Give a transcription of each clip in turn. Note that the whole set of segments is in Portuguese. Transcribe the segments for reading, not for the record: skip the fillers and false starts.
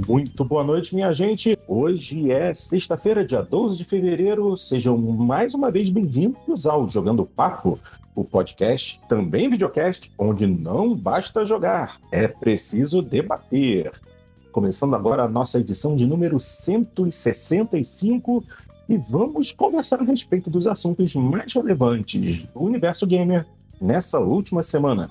Muito boa noite, minha gente. Hoje é sexta-feira, dia 12 de fevereiro. Sejam mais uma vez bem-vindos ao Jogando Papo, o podcast, também videocast, onde não basta jogar, é preciso debater. Começando agora a nossa edição de número 165 e vamos conversar a respeito dos assuntos mais relevantes do universo gamer nessa última semana.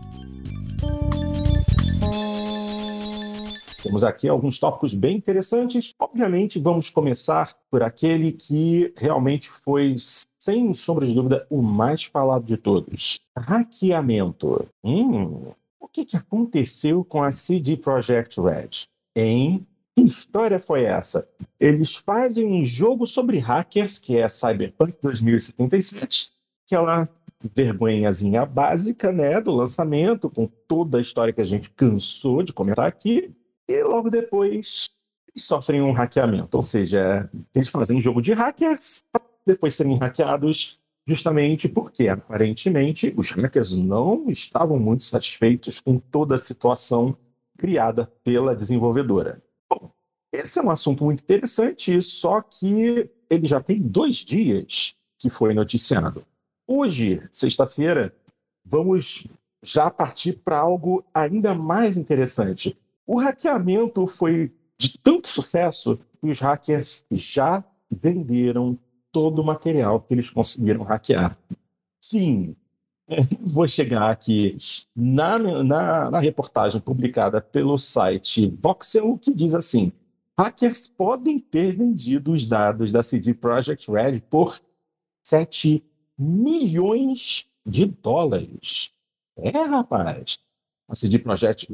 Temos aqui alguns tópicos bem interessantes. Obviamente, vamos começar por aquele que realmente foi, sem sombra de dúvida, o mais falado de todos. Hackeamento. O que aconteceu com a CD Projekt Red? Que história foi essa? Eles fazem um jogo sobre hackers, que é Cyberpunk 2077, que é uma vergonhazinha básica, né, do lançamento, com toda a história que a gente cansou de comentar aqui. E logo depois eles sofrem um hackeamento. Ou seja, eles fazem um jogo de hackers para depois serem hackeados, justamente porque, aparentemente, os hackers não estavam muito satisfeitos com toda a situação criada pela desenvolvedora. Bom, esse é um assunto muito interessante, só que ele já tem 2 dias que foi noticiado. Hoje, sexta-feira, vamos já partir para algo ainda mais interessante. O hackeamento foi de tanto sucesso que os hackers já venderam todo o material que eles conseguiram hackear. Sim, vou chegar aqui na reportagem publicada pelo site Voxel, que diz assim: hackers podem ter vendido os dados da CD Projekt Red por 7 milhões de dólares. Rapaz. A CD Projekt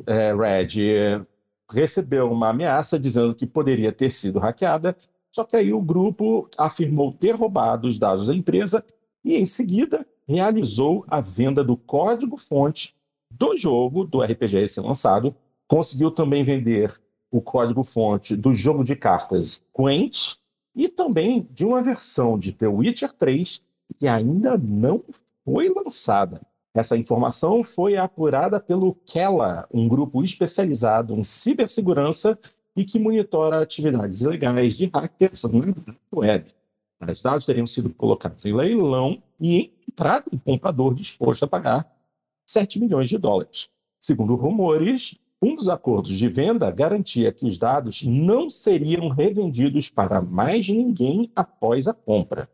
Red recebeu uma ameaça dizendo que poderia ter sido hackeada, só que aí o grupo afirmou ter roubado os dados da empresa e, em seguida, realizou a venda do código-fonte do jogo, do RPG a ser lançado. Conseguiu também vender o código-fonte do jogo de cartas Gwent e também de uma versão de The Witcher 3 que ainda não foi lançada. Essa informação foi apurada pelo Kela, um grupo especializado em cibersegurança e que monitora atividades ilegais de hackers na web. Os dados teriam sido colocados em leilão e entrado um comprador disposto a pagar 7 milhões de dólares. Segundo rumores, um dos acordos de venda garantia que os dados não seriam revendidos para mais ninguém após a compra.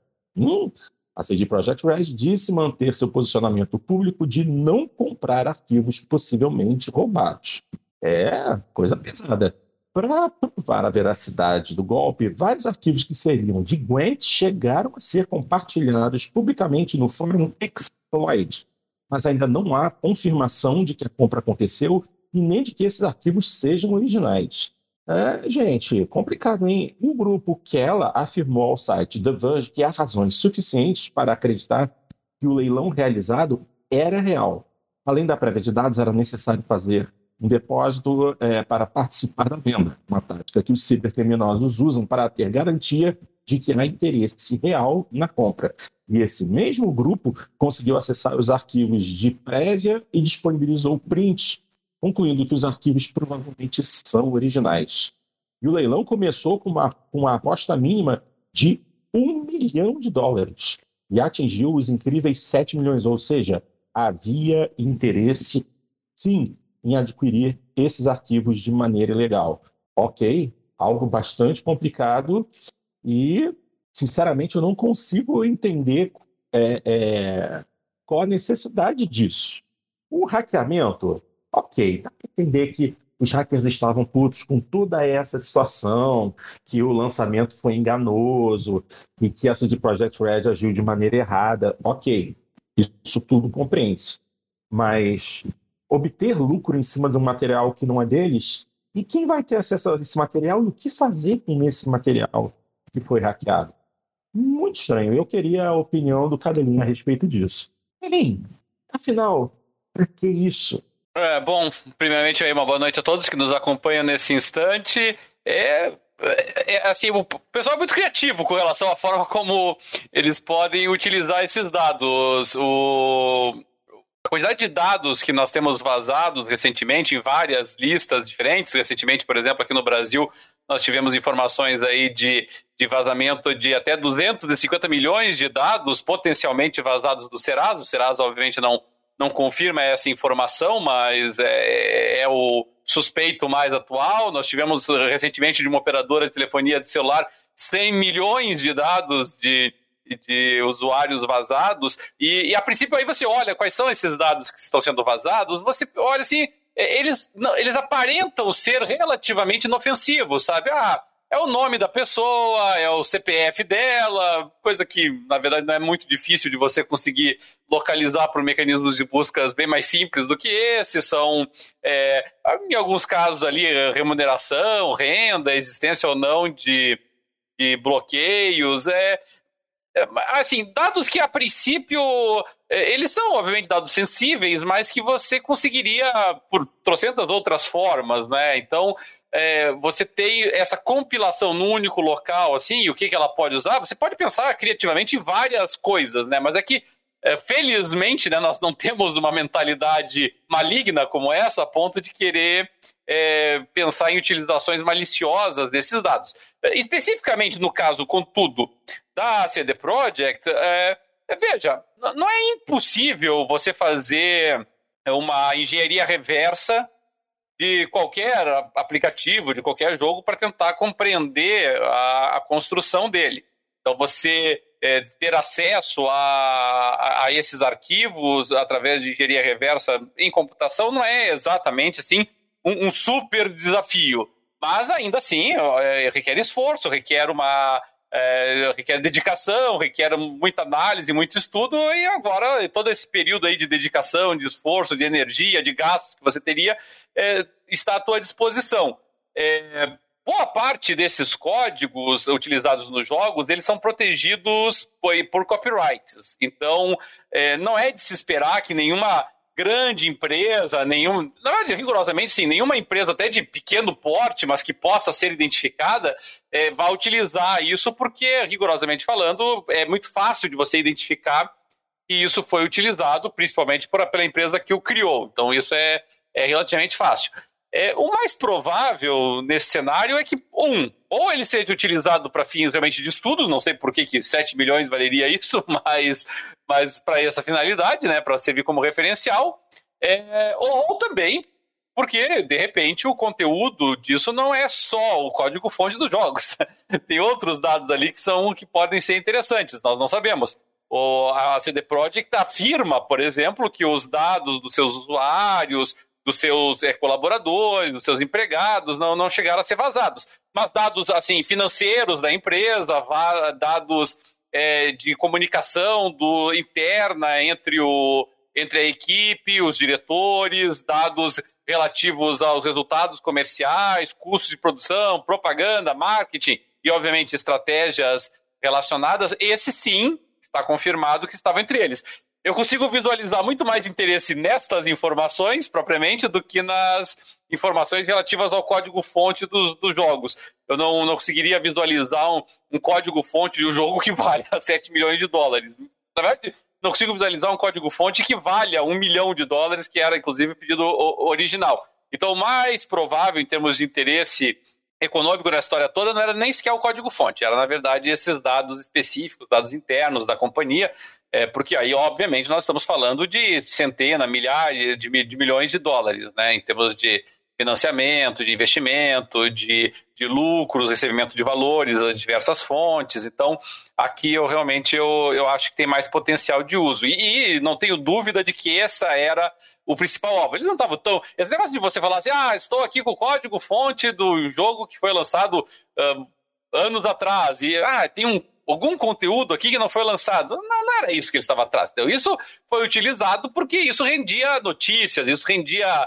A CD Projekt Red disse manter seu posicionamento público de não comprar arquivos possivelmente roubados. Coisa pesada. Para provar a veracidade do golpe, vários arquivos que seriam de Gwent chegaram a ser compartilhados publicamente no fórum Exploit, mas ainda não há confirmação de que a compra aconteceu e nem de que esses arquivos sejam originais. Gente, complicado, hein? O grupo Kela afirmou ao site The Verge que há razões suficientes para acreditar que o leilão realizado era real. Além da prévia de dados, era necessário fazer um depósito para participar da venda, uma tática que os cibercriminosos usam para ter garantia de que há interesse real na compra. E esse mesmo grupo conseguiu acessar os arquivos de prévia e disponibilizou prints, concluindo que os arquivos provavelmente são originais. E o leilão começou com uma aposta mínima de $1 milhão e atingiu os incríveis 7 milhões, ou seja, havia interesse, sim, em adquirir esses arquivos de maneira ilegal. Ok, algo bastante complicado e, sinceramente, eu não consigo entender qual a necessidade disso. O hackeamento, ok, dá para entender que os hackers estavam putos com toda essa situação, que o lançamento foi enganoso e que a CD Projekt Red agiu de maneira errada. Ok, isso tudo compreende-se. Mas obter lucro em cima de um material que não é deles, e quem vai ter acesso a esse material e o que fazer com esse material que foi hackeado? Muito estranho. Eu queria a opinião do Cadelinho a respeito disso. Enfim, afinal, para que isso? Bom, primeiramente aí uma boa noite a todos que nos acompanham nesse instante. Assim, o pessoal é muito criativo com relação à forma como eles podem utilizar esses dados. quantidade de dados que nós temos vazados recentemente em várias listas diferentes, recentemente, por exemplo, aqui no Brasil, nós tivemos informações aí de vazamento de até 250 milhões de dados potencialmente vazados do Serasa. O Serasa, obviamente, não confirma essa informação, mas é o suspeito mais atual. Nós tivemos recentemente de uma operadora de telefonia de celular 100 milhões de dados de usuários vazados, e a princípio aí você olha quais são esses dados que estão sendo vazados, você olha assim, eles aparentam ser relativamente inofensivos, sabe? É o nome da pessoa, é o CPF dela, coisa que, na verdade, não é muito difícil de você conseguir localizar por mecanismos de buscas bem mais simples do que esses. São, em alguns casos ali, remuneração, renda, existência ou não de bloqueios, assim, dados que a princípio eles são obviamente dados sensíveis, mas que você conseguiria por trocentas outras formas, né? Então você tem essa compilação num único local, assim, e o que ela pode usar? Você pode pensar criativamente em várias coisas, né? Mas é que felizmente, né, nós não temos uma mentalidade maligna como essa a ponto de querer pensar em utilizações maliciosas desses dados. Especificamente no caso, contudo, da CD Projekt, veja, não é impossível você fazer uma engenharia reversa de qualquer aplicativo, de qualquer jogo, para tentar compreender a construção dele. Então, você ter acesso a esses arquivos através de engenharia reversa em computação não é exatamente assim um super desafio, mas ainda assim requer esforço, requer dedicação, requer muita análise, muito estudo, e agora todo esse período aí de dedicação, de esforço, de energia, de gastos que você teria está à tua disposição. Boa parte desses códigos utilizados nos jogos, eles são protegidos por copyrights. Então, não é de se esperar que nenhuma grande empresa, na verdade, rigorosamente sim, nenhuma empresa até de pequeno porte, mas que possa ser identificada, vai utilizar isso, porque, rigorosamente falando, é muito fácil de você identificar que isso foi utilizado, principalmente pela empresa que o criou. Então, isso é relativamente fácil. O mais provável nesse cenário é que, ou ele seja utilizado para fins realmente de estudos, não sei por que 7 milhões valeria isso, mas para essa finalidade, né, para servir como referencial, ou também porque, de repente, o conteúdo disso não é só o código-fonte dos jogos. Tem outros dados ali que podem ser interessantes, nós não sabemos. A CD Projekt afirma, por exemplo, que os dados dos seus usuários, dos seus colaboradores, dos seus empregados, não chegaram a ser vazados. Mas dados assim, financeiros da empresa, dados de comunicação interna entre a equipe, os diretores, dados relativos aos resultados comerciais, custos de produção, propaganda, marketing e, obviamente, estratégias relacionadas. Esse sim está confirmado que estava entre eles. Eu consigo visualizar muito mais interesse nestas informações, propriamente, do que nas informações relativas ao código-fonte dos jogos. Eu não conseguiria visualizar um código-fonte de um jogo que vale a 7 milhões de dólares. Na verdade, não consigo visualizar um código-fonte que valha $1 milhão, que era, inclusive, o pedido original. Então, o mais provável, em termos de interesse econômico na história toda, não era nem sequer o código-fonte, era, na verdade, esses dados específicos, dados internos da companhia, porque aí, obviamente, nós estamos falando de centenas, milhares de milhões de dólares, né, em termos de financiamento, de investimento, de lucros, recebimento de valores das diversas fontes. Então, aqui eu realmente eu acho que tem mais potencial de uso. E não tenho dúvida de que essa era o principal alvo. Eles não estavam tão... Esse negócio de você falar assim, estou aqui com o código-fonte do jogo que foi lançado anos atrás, e tem algum conteúdo aqui que não foi lançado. Não era isso que ele estava atrás. Então, isso foi utilizado porque isso rendia notícias, isso rendia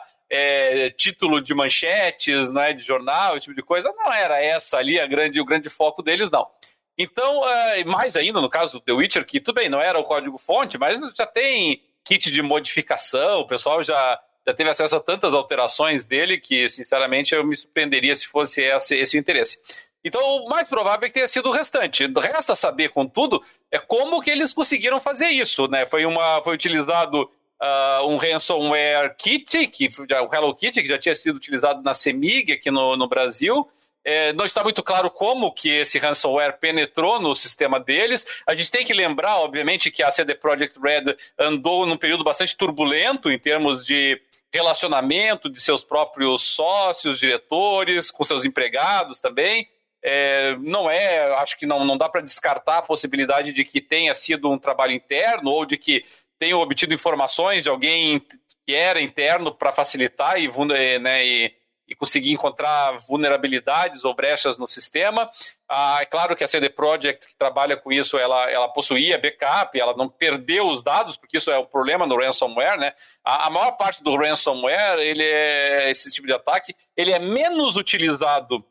título de manchetes, né, de jornal, esse tipo de coisa. Não era essa ali o grande foco deles, não. Então, mais ainda no caso do The Witcher, que tudo bem, não era o código-fonte, mas já tem kit de modificação, o pessoal já teve acesso a tantas alterações dele que, sinceramente, eu me surpreenderia se fosse esse o interesse. Então, o mais provável é que tenha sido o restante. Resta saber, contudo, como que eles conseguiram fazer isso, né? Foi utilizado um ransomware kit, o Hello Kitty, que já tinha sido utilizado na CEMIG aqui no Brasil. Não está muito claro como que esse ransomware penetrou no sistema deles. A gente tem que lembrar, obviamente, que a CD Projekt Red andou num período bastante turbulento em termos de relacionamento de seus próprios sócios, diretores, com seus empregados também. Acho que não dá para descartar a possibilidade de que tenha sido um trabalho interno ou de que tenham obtido informações de alguém que era interno para facilitar e conseguir encontrar vulnerabilidades ou brechas no sistema. É claro que a CD Projekt, que trabalha com isso, ela possuía backup, ela não perdeu os dados, porque isso é o problema no ransomware, né? A maior parte do ransomware, esse tipo de ataque, ele é menos utilizado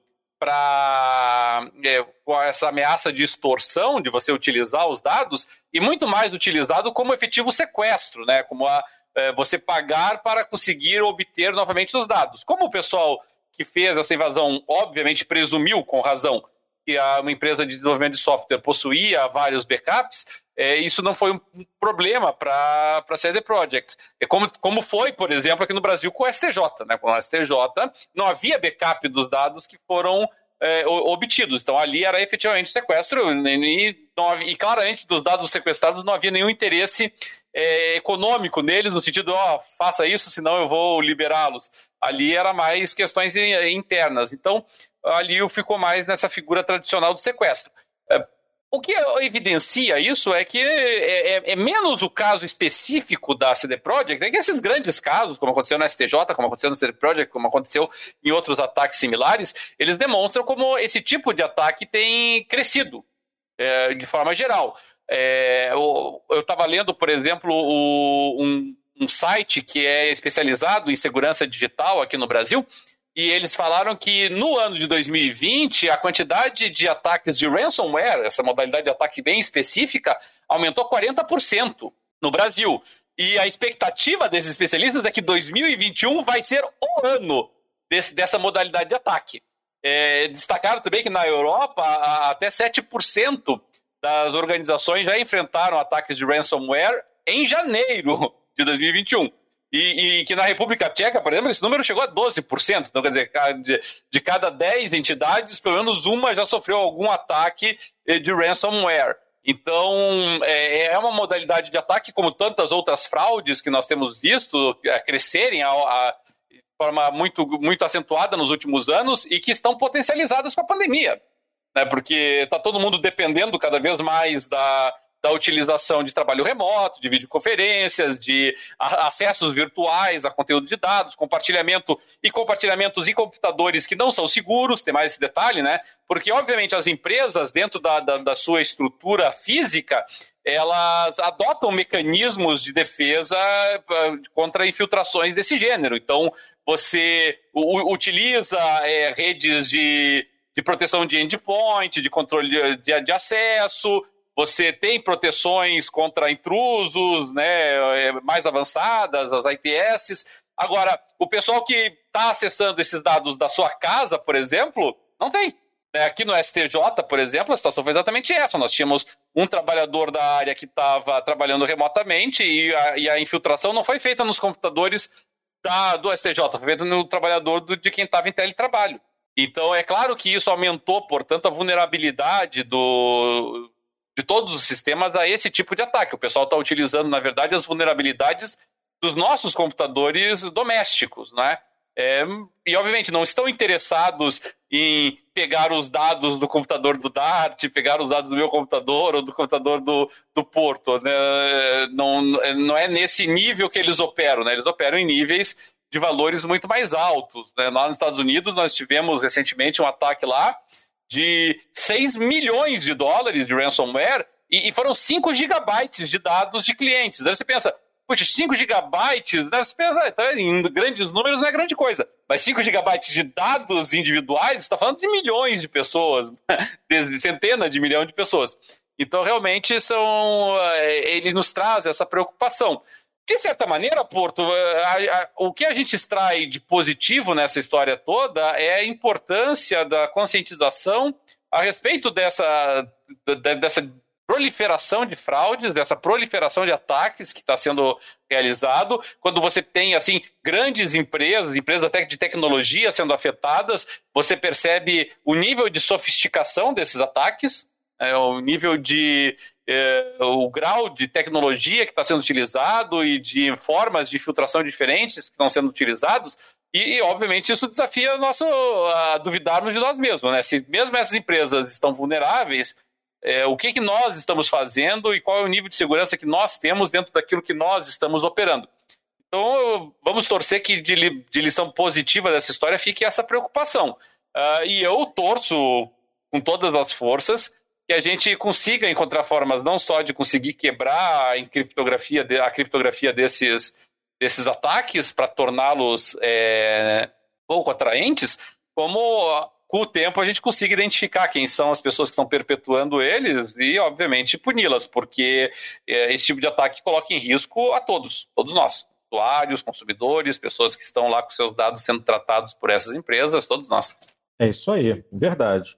com essa ameaça de extorsão, de você utilizar os dados, e muito mais utilizado como efetivo sequestro, né? Como você pagar para conseguir obter novamente os dados. Como o pessoal que fez essa invasão, obviamente, presumiu, com razão, que uma empresa de desenvolvimento de software possuía vários backups, isso não foi um problema para a CD Projekt. Como foi, por exemplo, aqui no Brasil com o STJ. Né? Com o STJ não havia backup dos dados que foram obtidos. Então, ali era efetivamente sequestro e claramente dos dados sequestrados não havia nenhum interesse econômico neles, no sentido, faça isso, senão eu vou liberá-los. Ali era mais questões internas. Então, ali ficou mais nessa figura tradicional do sequestro. O que evidencia isso é que é menos o caso específico da CD Projekt, que esses grandes casos, como aconteceu na STJ, como aconteceu na CD Projekt, como aconteceu em outros ataques similares, eles demonstram como esse tipo de ataque tem crescido de forma geral. Eu estava lendo, por exemplo, um site que é especializado em segurança digital aqui no Brasil, e eles falaram que no ano de 2020 a quantidade de ataques de ransomware, essa modalidade de ataque bem específica, aumentou 40% no Brasil. E a expectativa desses especialistas é que 2021 vai ser o ano dessa modalidade de ataque. Destacaram também que na Europa até 7% das organizações já enfrentaram ataques de ransomware em janeiro de 2021. E que na República Tcheca, por exemplo, esse número chegou a 12%. Então, quer dizer, de cada 10 entidades, pelo menos uma já sofreu algum ataque de ransomware. Então, é uma modalidade de ataque, como tantas outras fraudes que nós temos visto crescerem de forma muito, muito acentuada nos últimos anos e que estão potencializadas com a pandemia. Né? Porque está todo mundo dependendo cada vez mais da utilização de trabalho remoto, de videoconferências, de acessos virtuais a conteúdo de dados, compartilhamentos em computadores que não são seguros, tem mais esse detalhe, né? Porque, obviamente, as empresas, dentro da sua estrutura física, elas adotam mecanismos de defesa contra infiltrações desse gênero. Então, você utiliza redes de proteção de endpoint, de controle de acesso. Você tem proteções contra intrusos, né, mais avançadas, as IPS. Agora, o pessoal que está acessando esses dados da sua casa, por exemplo, não tem. Aqui no STJ, por exemplo, a situação foi exatamente essa. Nós tínhamos um trabalhador da área que estava trabalhando remotamente e a infiltração não foi feita nos computadores do STJ, foi feita no trabalhador de quem estava em teletrabalho. Então, é claro que isso aumentou, portanto, a vulnerabilidade de todos os sistemas a esse tipo de ataque. O pessoal está utilizando, na verdade, as vulnerabilidades dos nossos computadores domésticos, né? E, obviamente, não estão interessados em pegar os dados do computador do Dart, pegar os dados do meu computador ou do computador do Porto. Né? Não é nesse nível que eles operam, né? Eles operam em níveis de valores muito mais altos. Né? Lá nos Estados Unidos, nós tivemos recentemente um ataque lá de $6 milhões de ransomware e foram 5 gigabytes de dados de clientes. Aí você pensa, puxa, 5 gigabytes, né? Você pensa, em grandes números não é grande coisa, mas 5 gigabytes de dados individuais, você está falando de milhões de pessoas, de centenas de milhões de pessoas. Então, realmente, ele nos traz essa preocupação. De certa maneira, Porto, o que a gente extrai de positivo nessa história toda é a importância da conscientização a respeito dessa proliferação de fraudes, dessa proliferação de ataques que está sendo realizado, quando você tem assim grandes empresas até de tecnologia sendo afetadas, você percebe o nível de sofisticação desses ataques, o nível o grau de tecnologia que está sendo utilizado e de formas de filtração diferentes que estão sendo utilizados, e obviamente isso desafia a duvidarmos de nós mesmos, né? Se mesmo essas empresas estão vulneráveis, o que nós estamos fazendo e qual é o nível de segurança que nós temos dentro daquilo que nós estamos operando. Então, vamos torcer que de lição positiva dessa história fique essa preocupação. E eu torço com todas as forças que a gente consiga encontrar formas não só de conseguir quebrar a criptografia desses ataques para torná-los pouco atraentes, como com o tempo a gente consiga identificar quem são as pessoas que estão perpetuando eles e, obviamente, puni-las, porque esse tipo de ataque coloca em risco a todos nós, usuários, consumidores, pessoas que estão lá com seus dados sendo tratados por essas empresas, todos nós. É isso aí, verdade.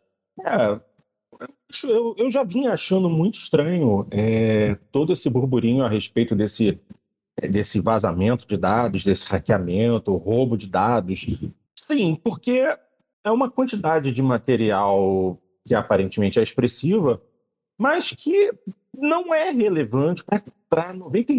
Eu já vinha achando muito estranho todo esse burburinho a respeito desse vazamento de dados, desse hackeamento, roubo de dados. Sim, porque é uma quantidade de material que aparentemente é expressiva, mas que não é relevante para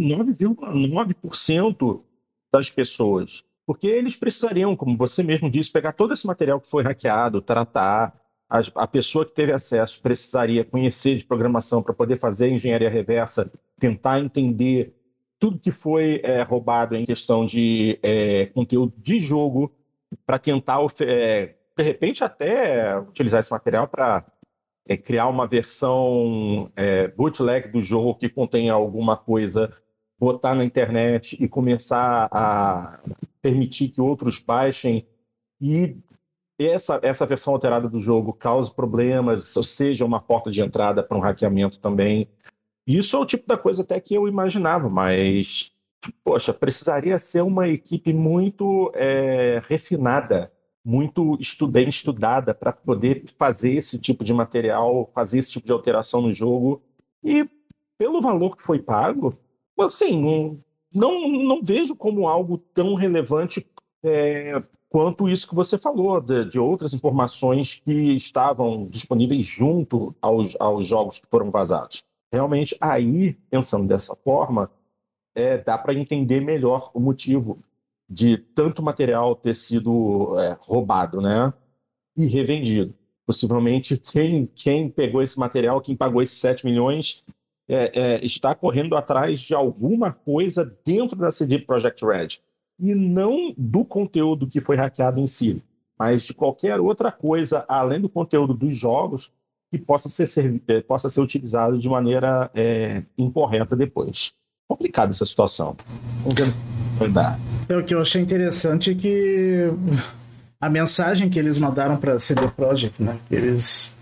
99,9% das pessoas. Porque eles precisariam, como você mesmo disse, pegar todo esse material que foi hackeado, tratar. A pessoa que teve acesso precisaria conhecer de programação para poder fazer engenharia reversa, tentar entender tudo que foi roubado em questão de conteúdo de jogo, para tentar, de repente, até utilizar esse material para criar uma versão bootleg do jogo que contenha alguma coisa, botar na internet e começar a permitir que outros baixem, e essa versão alterada do jogo cause problemas, ou seja, uma porta de entrada para um hackeamento também. Isso é o tipo da coisa até que eu imaginava, mas, poxa, precisaria ser uma equipe muito refinada, muito bem estudada para poder fazer esse tipo de material, fazer esse tipo de alteração no jogo. E pelo valor que foi pago, assim, não vejo como algo tão relevante quanto isso que você falou, de outras informações que estavam disponíveis junto aos jogos que foram vazados. Realmente, aí, pensando dessa forma, dá para entender melhor o motivo de tanto material ter sido roubado, né? E revendido. Possivelmente, quem pegou esse material, quem pagou esses 7 milhões, está correndo atrás de alguma coisa dentro da CD Projekt Red. E não do conteúdo que foi hackeado em si, mas de qualquer outra coisa, além do conteúdo dos jogos, que possa ser utilizado de maneira incorreta depois. Complicada essa situação. Vamos ver o que vai dar. O que eu achei interessante é que a mensagem que eles mandaram para a CD Projekt, né? Eles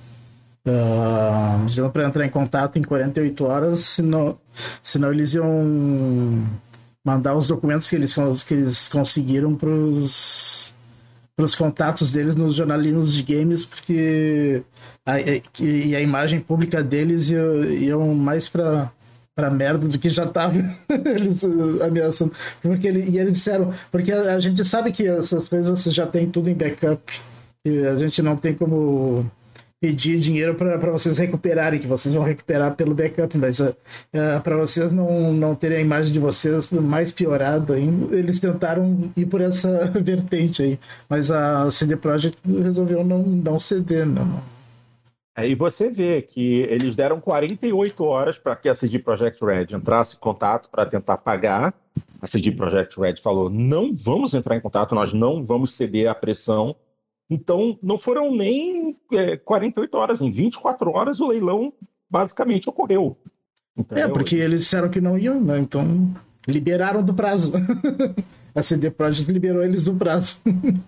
dizendo para entrar em contato em 48 horas, senão eles iam mandar os documentos que eles conseguiram para os contatos deles nos jornalismos de games, porque a imagem pública deles iam mais para merda do que já tava eles ameaçando. E eles disseram, porque a gente sabe que essas coisas você já tem tudo em backup, e a gente não tem como pedir dinheiro para vocês recuperarem, que vocês vão recuperar pelo backup, mas para vocês não terem a imagem de vocês mais piorada ainda, eles tentaram ir por essa vertente aí, mas a CD Projekt resolveu não ceder, não. Aí você vê que eles deram 48 horas para que a CD Projekt Red entrasse em contato para tentar pagar. A CD Projekt Red falou, não vamos entrar em contato, nós não vamos ceder à pressão. Então, não foram nem 48 horas, em 24 horas o leilão basicamente ocorreu. Então, porque eles disseram que não iam, né? Então, liberaram do prazo. A CD Projekt liberou eles do prazo.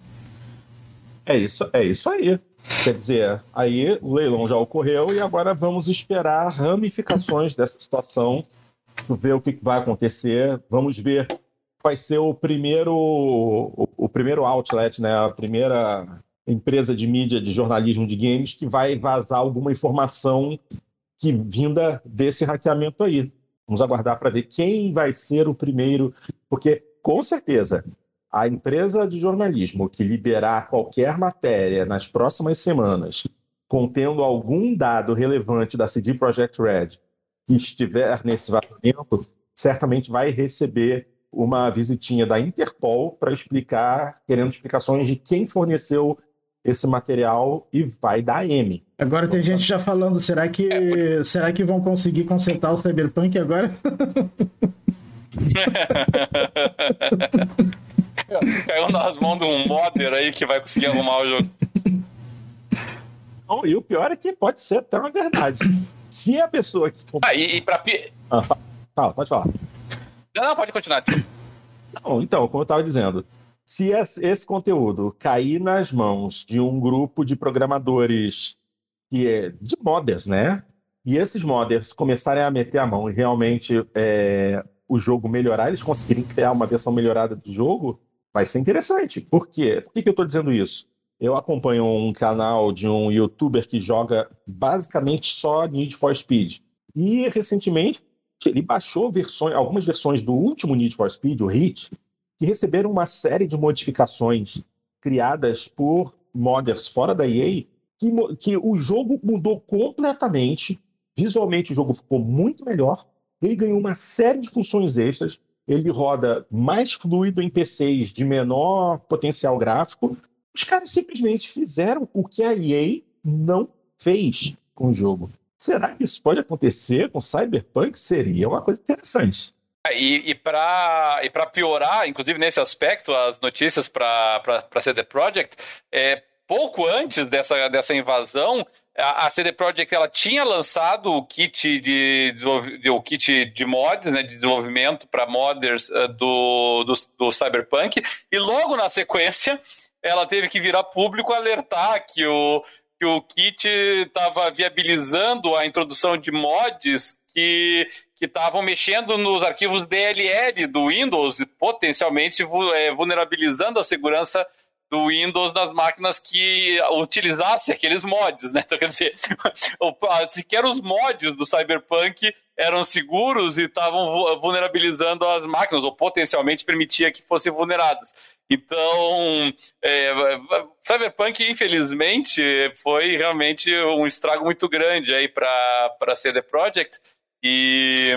É isso aí. Quer dizer, aí o leilão já ocorreu e agora vamos esperar ramificações dessa situação, ver o que vai acontecer. Vamos ver qual vai ser o primeiro outlet, né? A primeira empresa de mídia de jornalismo de games que vai vazar alguma informação que vinda desse hackeamento aí. Vamos aguardar para ver quem vai ser o primeiro, porque, com certeza, a empresa de jornalismo que liberar qualquer matéria nas próximas semanas, contendo algum dado relevante da CD Projekt Red que estiver nesse vazamento, certamente vai receber uma visitinha da Interpol para explicar, querendo explicações de quem forneceu esse material e vai dar M. Agora tem gente já falando, será que vão conseguir consertar o Cyberpunk agora? Caiu nas mãos de um modder aí que vai conseguir arrumar o jogo. E o pior é que pode ser até uma verdade. Se a pessoa que... Pode falar. Não, pode continuar. Não, então, como eu estava dizendo, se esse conteúdo cair nas mãos de um grupo de programadores de modders, né? E esses modders começarem a meter a mão e realmente o jogo melhorar, eles conseguirem criar uma versão melhorada do jogo, vai ser interessante. Por quê? Por que eu estou dizendo isso? Eu acompanho um canal de um youtuber que joga basicamente só Need for Speed. E, recentemente, ele baixou algumas versões do último Need for Speed, o Heat, que receberam uma série de modificações criadas por modders fora da EA, que o jogo mudou completamente. Visualmente, o jogo ficou muito melhor. Ele ganhou uma série de funções extras. Ele roda mais fluido em PCs de menor potencial gráfico. Os caras simplesmente fizeram o que a EA não fez com o jogo. Será que isso pode acontecer com Cyberpunk? Seria uma coisa interessante. E para piorar, inclusive nesse aspecto, as notícias para CD Projekt, pouco antes dessa invasão, a CD Projekt ela tinha lançado o kit de mods, né, de desenvolvimento para modders do Cyberpunk, e logo na sequência ela teve que virar público alertar que o kit estava viabilizando a introdução de mods que estavam mexendo nos arquivos DLL do Windows, potencialmente vulnerabilizando a segurança do Windows nas máquinas que utilizassem aqueles mods, né? Então, quer dizer, sequer os mods do Cyberpunk eram seguros e estavam vulnerabilizando as máquinas, ou potencialmente permitia que fossem vulneradas. Então, Cyberpunk, infelizmente, foi realmente um estrago muito grande aí para a CD Projekt e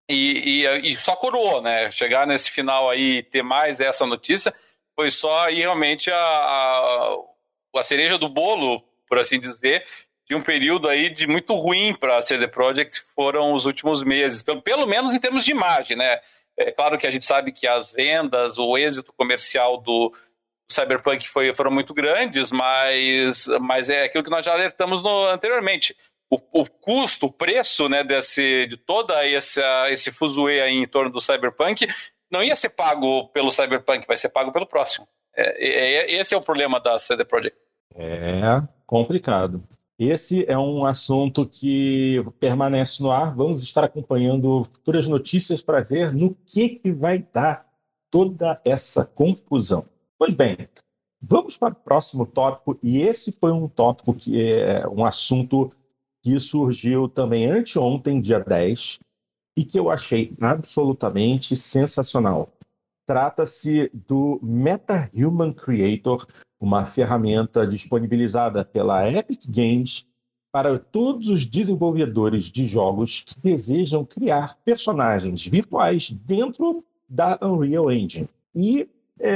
só coroou, né? Chegar nesse final aí e ter mais essa notícia foi só aí realmente a cereja do bolo, por assim dizer, de um período aí de muito ruim para a CD Projekt, que foram os últimos meses, pelo menos em termos de imagem, né? É claro que a gente sabe que as vendas, o êxito comercial do Cyberpunk foram muito grandes, mas é aquilo que nós já alertamos anteriormente. O custo, o preço, né, de toda esse fuzuê aí em torno do Cyberpunk não ia ser pago pelo Cyberpunk, vai ser pago pelo próximo. Esse é o problema da CD Projekt. É complicado. Esse é um assunto que permanece no ar. Vamos estar acompanhando futuras notícias para ver no que vai dar toda essa confusão. Pois bem, vamos para o próximo tópico, e esse foi um tópico que é um assunto que surgiu também anteontem, dia 10, e que eu achei absolutamente sensacional. Trata-se do MetaHuman Creator, uma ferramenta disponibilizada pela Epic Games para todos os desenvolvedores de jogos que desejam criar personagens virtuais dentro da Unreal Engine. E,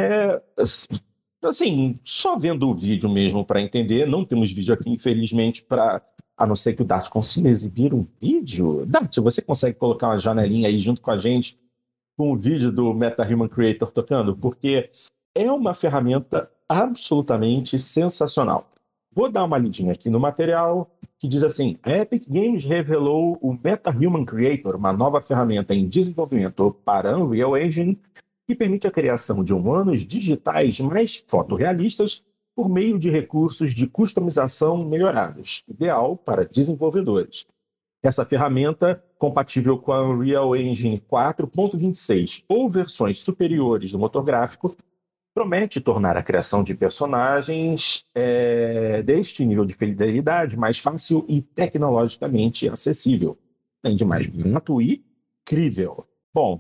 assim, só vendo o vídeo mesmo para entender, não temos vídeo aqui, infelizmente, a não ser que o Dart consiga exibir um vídeo. Dart, você consegue colocar uma janelinha aí junto com a gente com o vídeo do MetaHuman Creator tocando? Porque é uma ferramenta absolutamente sensacional. Vou dar uma lidinha aqui no material que diz assim: a Epic Games revelou o MetaHuman Creator, uma nova ferramenta em desenvolvimento para Unreal Engine que permite a criação de humanos digitais mais fotorrealistas por meio de recursos de customização melhorados, ideal para desenvolvedores. Essa ferramenta, compatível com a Unreal Engine 4.26 ou versões superiores do motor gráfico, promete tornar a criação de personagens deste nível de fidelidade mais fácil e tecnologicamente acessível, além de mais barato e crível. Bom,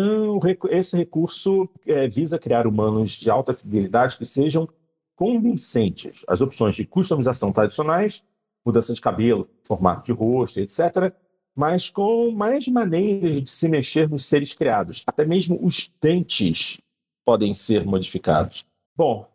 esse recurso visa criar humanos de alta fidelidade que sejam convincentes. As opções de customização tradicionais, mudança de cabelo, formato de rosto, etc., mas com mais maneiras de se mexer nos seres criados. Até mesmo os dentes podem ser modificados. Bom,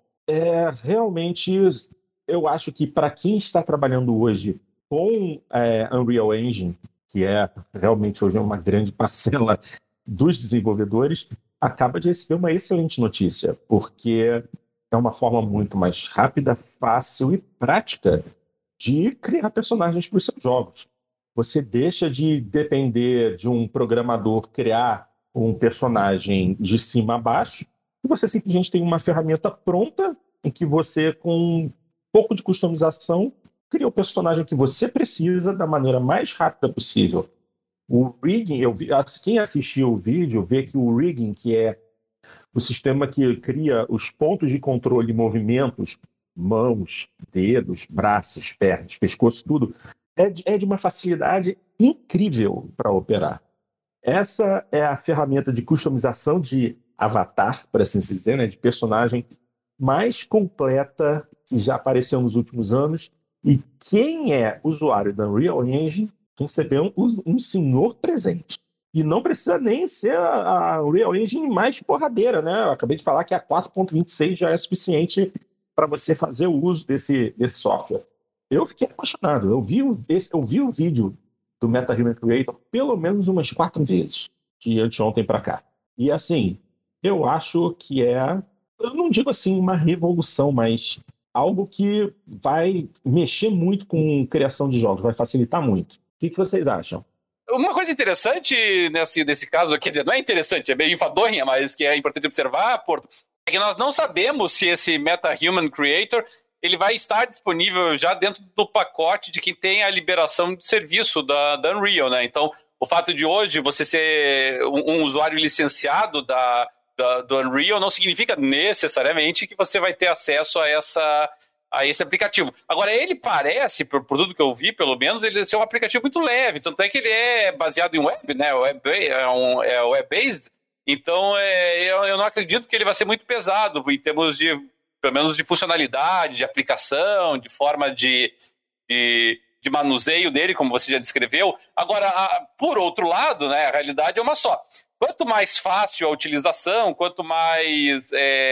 realmente eu acho que para quem está trabalhando hoje com Unreal Engine, que é realmente hoje uma grande parcela dos desenvolvedores, acaba de receber uma excelente notícia, porque é uma forma muito mais rápida, fácil e prática de criar personagens para os seus jogos. Você deixa de depender de um programador criar um personagem de cima a baixo, e você simplesmente tem uma ferramenta pronta em que você, com um pouco de customização, cria o personagem que você precisa da maneira mais rápida possível. O rigging, quem assistiu o vídeo vê que o rigging, que é o sistema que cria os pontos de controle e movimentos, mãos, dedos, braços, pernas, pescoço, tudo, é de uma facilidade incrível para operar. Essa é a ferramenta de customização de avatar, por assim dizer, né, de personagem mais completa que já apareceu nos últimos anos. E quem é usuário da Unreal Engine recebeu um senhor presente. E não precisa nem ser a Unreal Engine mais porradeira, né? Eu acabei de falar que a 4.26 já é suficiente para você fazer o uso desse software. Eu fiquei apaixonado. Eu vi o vídeo do MetaHuman Creator pelo menos umas 4 vezes, de anteontem para cá. E assim, eu acho que eu não digo assim uma revolução, mas algo que vai mexer muito com criação de jogos, vai facilitar muito. O que vocês acham? Uma coisa interessante nesse caso, quer dizer, não é interessante, é meio enfadonha, mas que é importante observar, Porto, é que nós não sabemos se esse MetaHuman Creator ele vai estar disponível já dentro do pacote de quem tem a liberação de serviço da Unreal, né? Então, o fato de hoje você ser um usuário licenciado do Unreal não significa necessariamente que você vai ter acesso a esse aplicativo. Agora, ele parece, por tudo que eu vi, pelo menos, ele ser um aplicativo muito leve, tanto é que ele é baseado em web, né? É web-based, então eu não acredito que ele vai ser muito pesado em termos de, pelo menos, de funcionalidade, de aplicação, de forma de manuseio dele, como você já descreveu. Agora, por outro lado, né, a realidade é uma só. Quanto mais fácil a utilização, quanto mais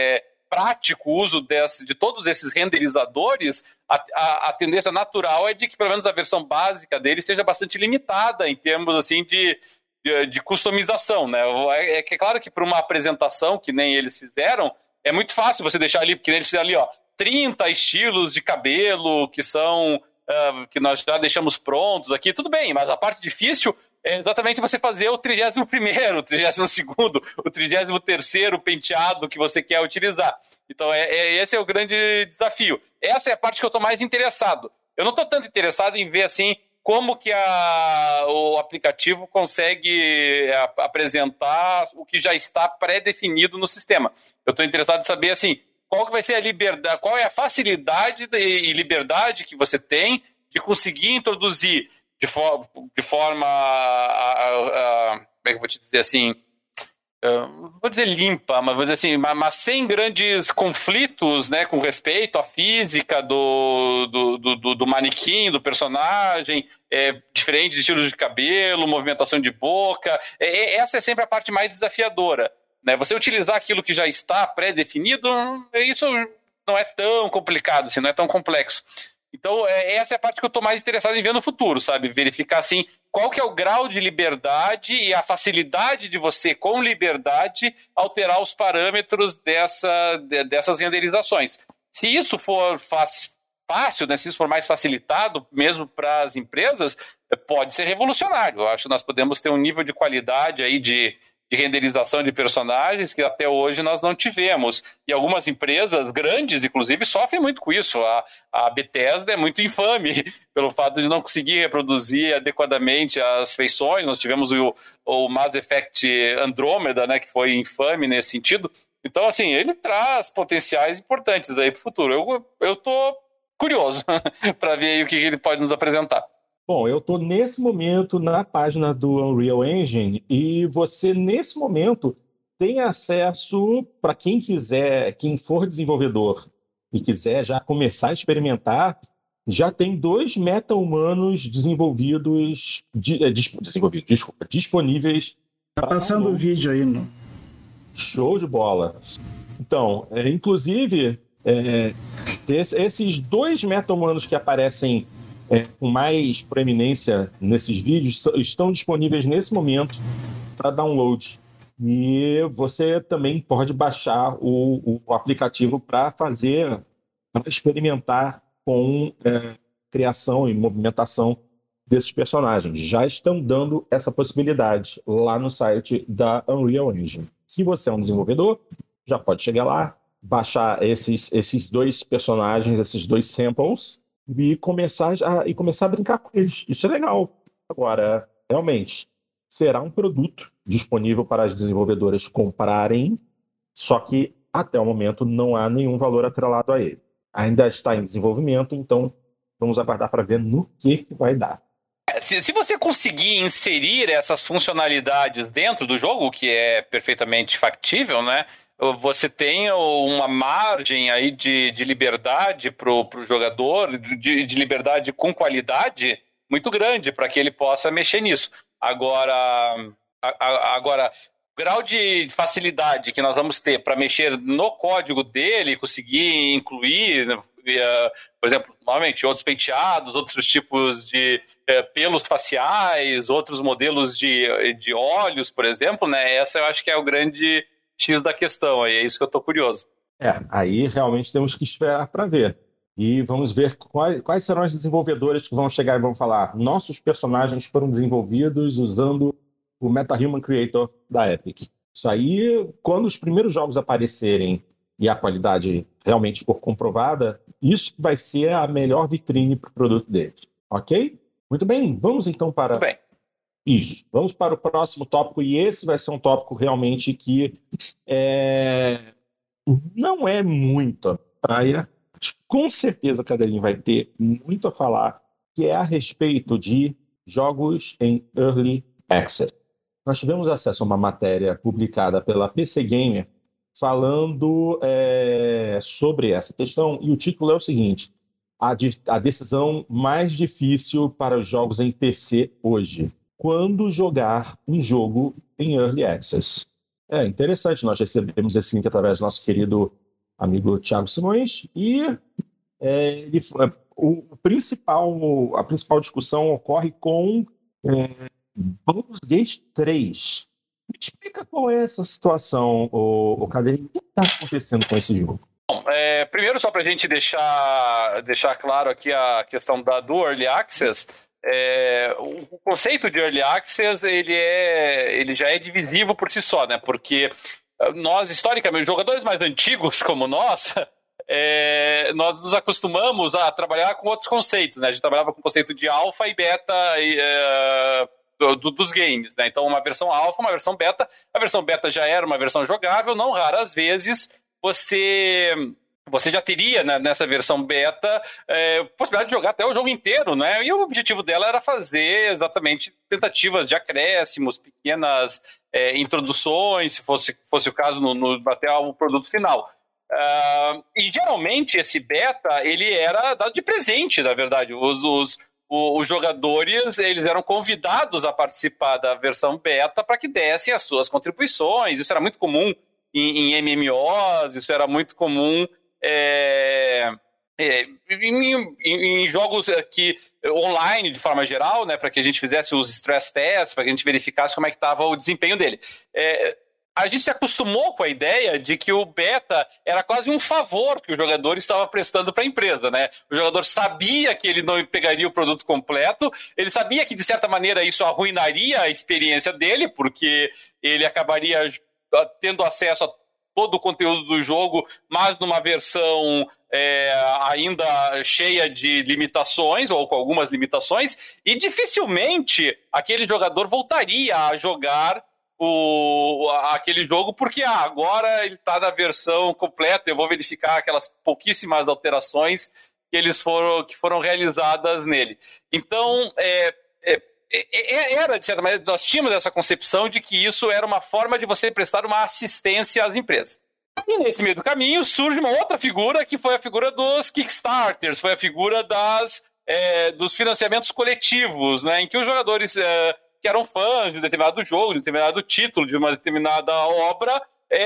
prático o uso de todos esses renderizadores, a tendência natural é de que, pelo menos, a versão básica dele seja bastante limitada em termos assim, de customização, né? É claro que para uma apresentação que nem eles fizeram, é muito fácil você deixar ali, porque eles fizeram ali, 30 estilos de cabelo que são que nós já deixamos prontos aqui, tudo bem, mas a parte difícil é exatamente você fazer o 31º, o 32º, o 33º penteado que você quer utilizar. Então, esse é o grande desafio. Essa é a parte que eu estou mais interessado. Eu não estou tanto interessado em ver, assim, como que o aplicativo consegue apresentar o que já está pré-definido no sistema. Eu estou interessado em saber, assim, qual que vai ser a liberdade, qual é a facilidade e liberdade que você tem de conseguir introduzir de forma, como é que eu vou te dizer assim, vou dizer limpa, mas vou dizer assim, mas sem grandes conflitos, né, com respeito à física do manequim, do personagem, diferentes estilos de cabelo, movimentação de boca. Essa é sempre a parte mais desafiadora, né? Você utilizar aquilo que já está pré-definido, isso não é tão complicado, assim, não é tão complexo. Então, essa é a parte que eu estou mais interessado em ver no futuro, sabe? Verificar, assim, qual que é o grau de liberdade e a facilidade de você, com liberdade, alterar os parâmetros dessas renderizações. Se isso for fácil, né? Se isso for mais facilitado, mesmo para as empresas, pode ser revolucionário. Eu acho que nós podemos ter um nível de qualidade aí de renderização de personagens que até hoje nós não tivemos. E algumas empresas grandes, inclusive, sofrem muito com isso. A Bethesda é muito infame pelo fato de não conseguir reproduzir adequadamente as feições. Nós tivemos o Mass Effect Andromeda, né, que foi infame nesse sentido. Então, assim, ele traz potenciais importantes aí para o futuro. Eu tô curioso para ver aí o que ele pode nos apresentar. Bom, eu estou nesse momento na página do Unreal Engine e você, nesse momento, tem acesso para quem quiser, quem for desenvolvedor e quiser já começar a experimentar, já tem 2 meta-humanos disponíveis. Tá passando o vídeo aí, no... Show de bola. Então, inclusive, esses 2 meta-humanos que aparecem com mais proeminência nesses vídeos estão disponíveis nesse momento para download. E você também pode baixar o aplicativo para experimentar com criação e movimentação desses personagens. Já estão dando essa possibilidade lá no site da Unreal Engine. Se você é um desenvolvedor, já pode chegar lá, baixar esses 2 personagens, esses 2 samples, e começar a brincar com eles. Isso é legal. Agora, realmente, será um produto disponível para as desenvolvedoras comprarem, só que até o momento não há nenhum valor atrelado a ele. Ainda está em desenvolvimento, então vamos aguardar para ver no que vai dar. Se você conseguir inserir essas funcionalidades dentro do jogo, o que é perfeitamente factível, né? Você tem uma margem aí de liberdade para o jogador, de liberdade com qualidade muito grande para que ele possa mexer nisso. Agora, o grau de facilidade que nós vamos ter para mexer no código dele, conseguir incluir, por exemplo, novamente, outros penteados, outros tipos de pelos faciais, outros modelos de olhos, por exemplo, né? Essa eu acho que é o grande X da questão, aí é isso que eu estou curioso. Aí realmente temos que esperar para ver. E vamos ver quais serão as desenvolvedoras que vão chegar e vão falar: nossos personagens foram desenvolvidos usando o MetaHuman Creator da Epic. Isso aí, quando os primeiros jogos aparecerem e a qualidade realmente for comprovada, isso vai ser a melhor vitrine para o produto deles. Ok? Muito bem, vamos então para... Muito bem. Isso. Vamos para o próximo tópico, e esse vai ser um tópico realmente que não é muito praia. Com certeza a Cadelinha vai ter muito a falar, que é a respeito de jogos em Early Access. Nós tivemos acesso a uma matéria publicada pela PC Gamer falando sobre essa questão, e o título é o seguinte: a decisão mais difícil para os jogos em PC hoje. Quando jogar um jogo em Early Access. É interessante, nós recebemos esse link através do nosso querido amigo Thiago Simões, e a principal discussão ocorre com Baldur's Gate 3. Me explica qual é essa situação, o Cadelinho. O que está acontecendo com esse jogo? Bom, primeiro, só para a gente deixar claro aqui a questão do Early Access, o conceito de Early Access ele já é divisível por si só, né? Porque nós, historicamente, jogadores mais antigos como nós nos acostumamos a trabalhar com outros conceitos, né? A gente trabalhava com o conceito de alfa e beta dos games, né? Então, uma versão alfa, uma versão beta. A versão beta já era uma versão jogável, não raras vezes você já teria, né, nessa versão beta possibilidade de jogar até o jogo inteiro, né? E o objetivo dela era fazer exatamente tentativas de acréscimos, pequenas introduções, se fosse o caso, até o produto final. E geralmente esse beta ele era dado de presente, na verdade. Os jogadores eles eram convidados a participar da versão beta para que dessem as suas contribuições. Isso era muito comum em MMOs, isso era muito comum em jogos online, de forma geral, né, para que a gente fizesse os stress tests, para que a gente verificasse como é que estava o desempenho dele. A gente se acostumou com a ideia de que o beta era quase um favor que o jogador estava prestando para a empresa, né? O jogador sabia que ele não pegaria o produto completo, ele sabia que, de certa maneira, isso arruinaria a experiência dele, porque ele acabaria tendo acesso a todo o conteúdo do jogo, mas numa versão ainda cheia de limitações, ou com algumas limitações, e dificilmente aquele jogador voltaria a jogar aquele jogo, porque agora ele está na versão completa, eu vou verificar aquelas pouquíssimas alterações que foram realizadas nele. Então, de certa maneira, nós tínhamos essa concepção de que isso era uma forma de você prestar uma assistência às empresas. E nesse meio do caminho surge uma outra figura, que foi a figura dos Kickstarters, foi a figura dos financiamentos coletivos, né, em que os jogadores que eram fãs de um determinado jogo, de um determinado título, de uma determinada obra,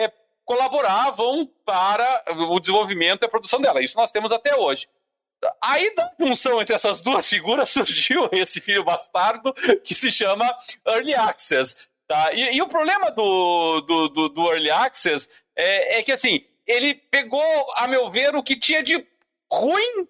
colaboravam para o desenvolvimento e a produção dela. Isso nós temos até hoje. Aí, da junção entre essas duas figuras, surgiu esse filho bastardo que se chama Early Access. Tá? E o problema do Early Access é que, assim, ele pegou, a meu ver, o que tinha de ruim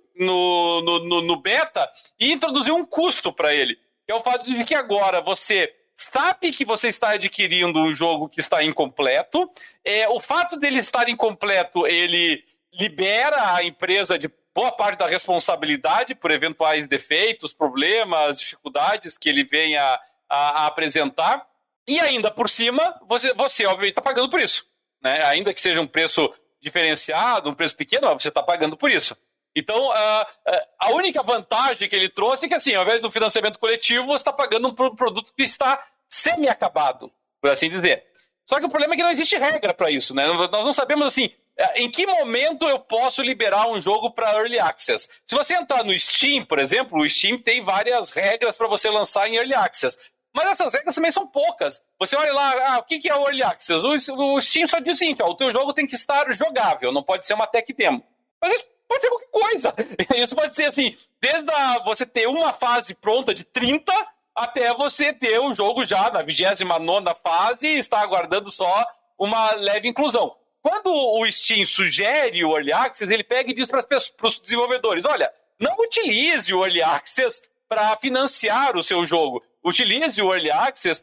no beta e introduziu um custo para ele. Que é o fato de que agora você sabe que você está adquirindo um jogo que está incompleto. O fato dele estar incompleto, ele libera a empresa de boa parte da responsabilidade por eventuais defeitos, problemas, dificuldades que ele venha a apresentar. E ainda por cima, você obviamente está pagando por isso, né? Ainda que seja um preço diferenciado, um preço pequeno, você está pagando por isso. Então, a única vantagem que ele trouxe é que, assim, ao invés do financiamento coletivo, você está pagando um produto que está semi-acabado, por assim dizer. Só que o problema é que não existe regra para isso, né? Nós não sabemos, assim, em que momento eu posso liberar um jogo para Early Access. Se você entrar no Steam, por exemplo, o Steam tem várias regras para você lançar em Early Access. Mas essas regras também são poucas. Você olha lá, o que é o Early Access? O Steam só diz assim, o teu jogo tem que estar jogável, não pode ser uma tech demo. Mas isso pode ser qualquer coisa. Isso pode ser assim, desde você ter uma fase pronta de 30 até você ter um jogo já na 29ª fase e estar aguardando só uma leve inclusão. Quando o Steam sugere o Early Access, ele pega e diz para os desenvolvedores, olha, não utilize o Early Access para financiar o seu jogo. Utilize o Early Access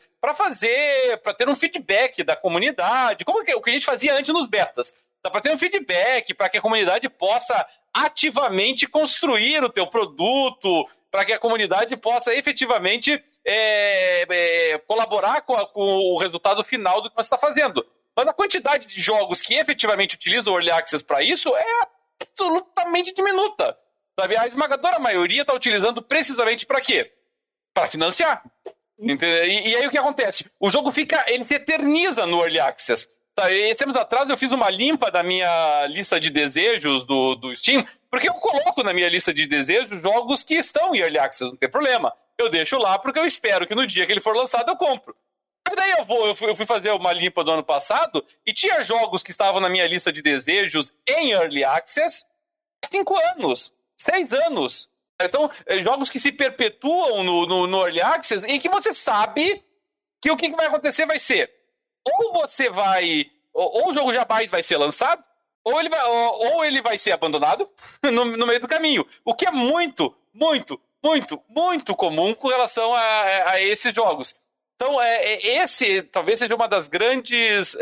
para ter um feedback da comunidade, como o que a gente fazia antes nos betas. Dá para ter um feedback, para que a comunidade possa ativamente construir o teu produto, para que a comunidade possa efetivamente colaborar com o resultado final do que você está fazendo. Mas a quantidade de jogos que efetivamente utilizam o Early Access para isso é absolutamente diminuta. Sabe? A esmagadora maioria está utilizando precisamente para quê? Para financiar. Entendeu? E aí o que acontece? O jogo ele se eterniza no Early Access. Esse tempos atrás eu fiz uma limpa da minha lista de desejos do Steam, porque eu coloco na minha lista de desejos jogos que estão em Early Access, não tem problema. Eu deixo lá porque eu espero que no dia que ele for lançado eu compro. E daí eu fui fazer uma limpa do ano passado e tinha jogos que estavam na minha lista de desejos em Early Access há 5 anos, 6 anos. Então, jogos que se perpetuam no Early Access e que você sabe que o que vai acontecer vai ser ou o jogo jamais vai ser lançado, ou ele vai ser abandonado no meio do caminho. O que é muito, muito, muito, muito comum com relação a esses jogos. Então, esse talvez seja uma das grandes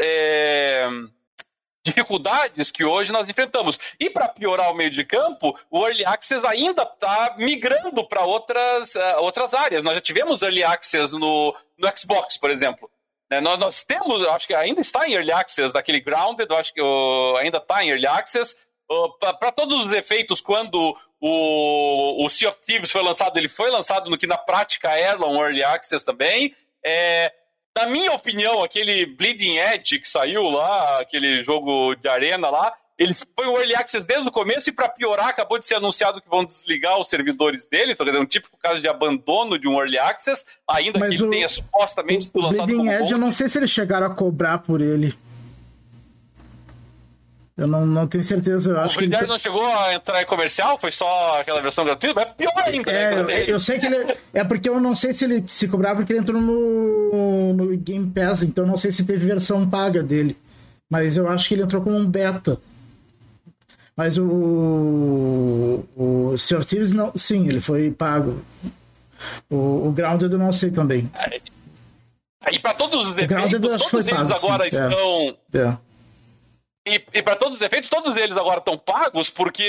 dificuldades que hoje nós enfrentamos. E para piorar o meio de campo, o Early Access ainda está migrando para outras áreas. Nós já tivemos Early Access no Xbox, por exemplo. Nós temos, eu acho que ainda está em Early Access, daquele Grounded, eu acho que ainda está em Early Access. Para todos os efeitos, quando o Sea of Thieves foi lançado, ele foi lançado no que na prática era um Early Access também. Na minha opinião, aquele Bleeding Edge que saiu lá, aquele jogo de arena lá, ele foi um Early Access desde o começo e, para piorar, acabou de ser anunciado que vão desligar os servidores dele. Então, é um típico caso de abandono de um Early Access, ainda que ele tenha supostamente sido lançado como Bleeding Edge, eu não sei se eles chegaram a cobrar por ele. Eu não tenho certeza. Eu acho que ele não chegou a entrar em comercial? Foi só aquela versão gratuita? Mas é pior ainda. Eu sei que ele... É porque eu não sei se ele se cobrava, porque ele entrou no Game Pass, então eu não sei se teve versão paga dele. Mas eu acho que ele entrou como um beta. Mas o Sea of Thieves, não, sim, ele foi pago. O Grounded eu não sei também. E para todos os efeitos, todos eles pago, agora estão... E para todos os efeitos, todos eles agora estão pagos porque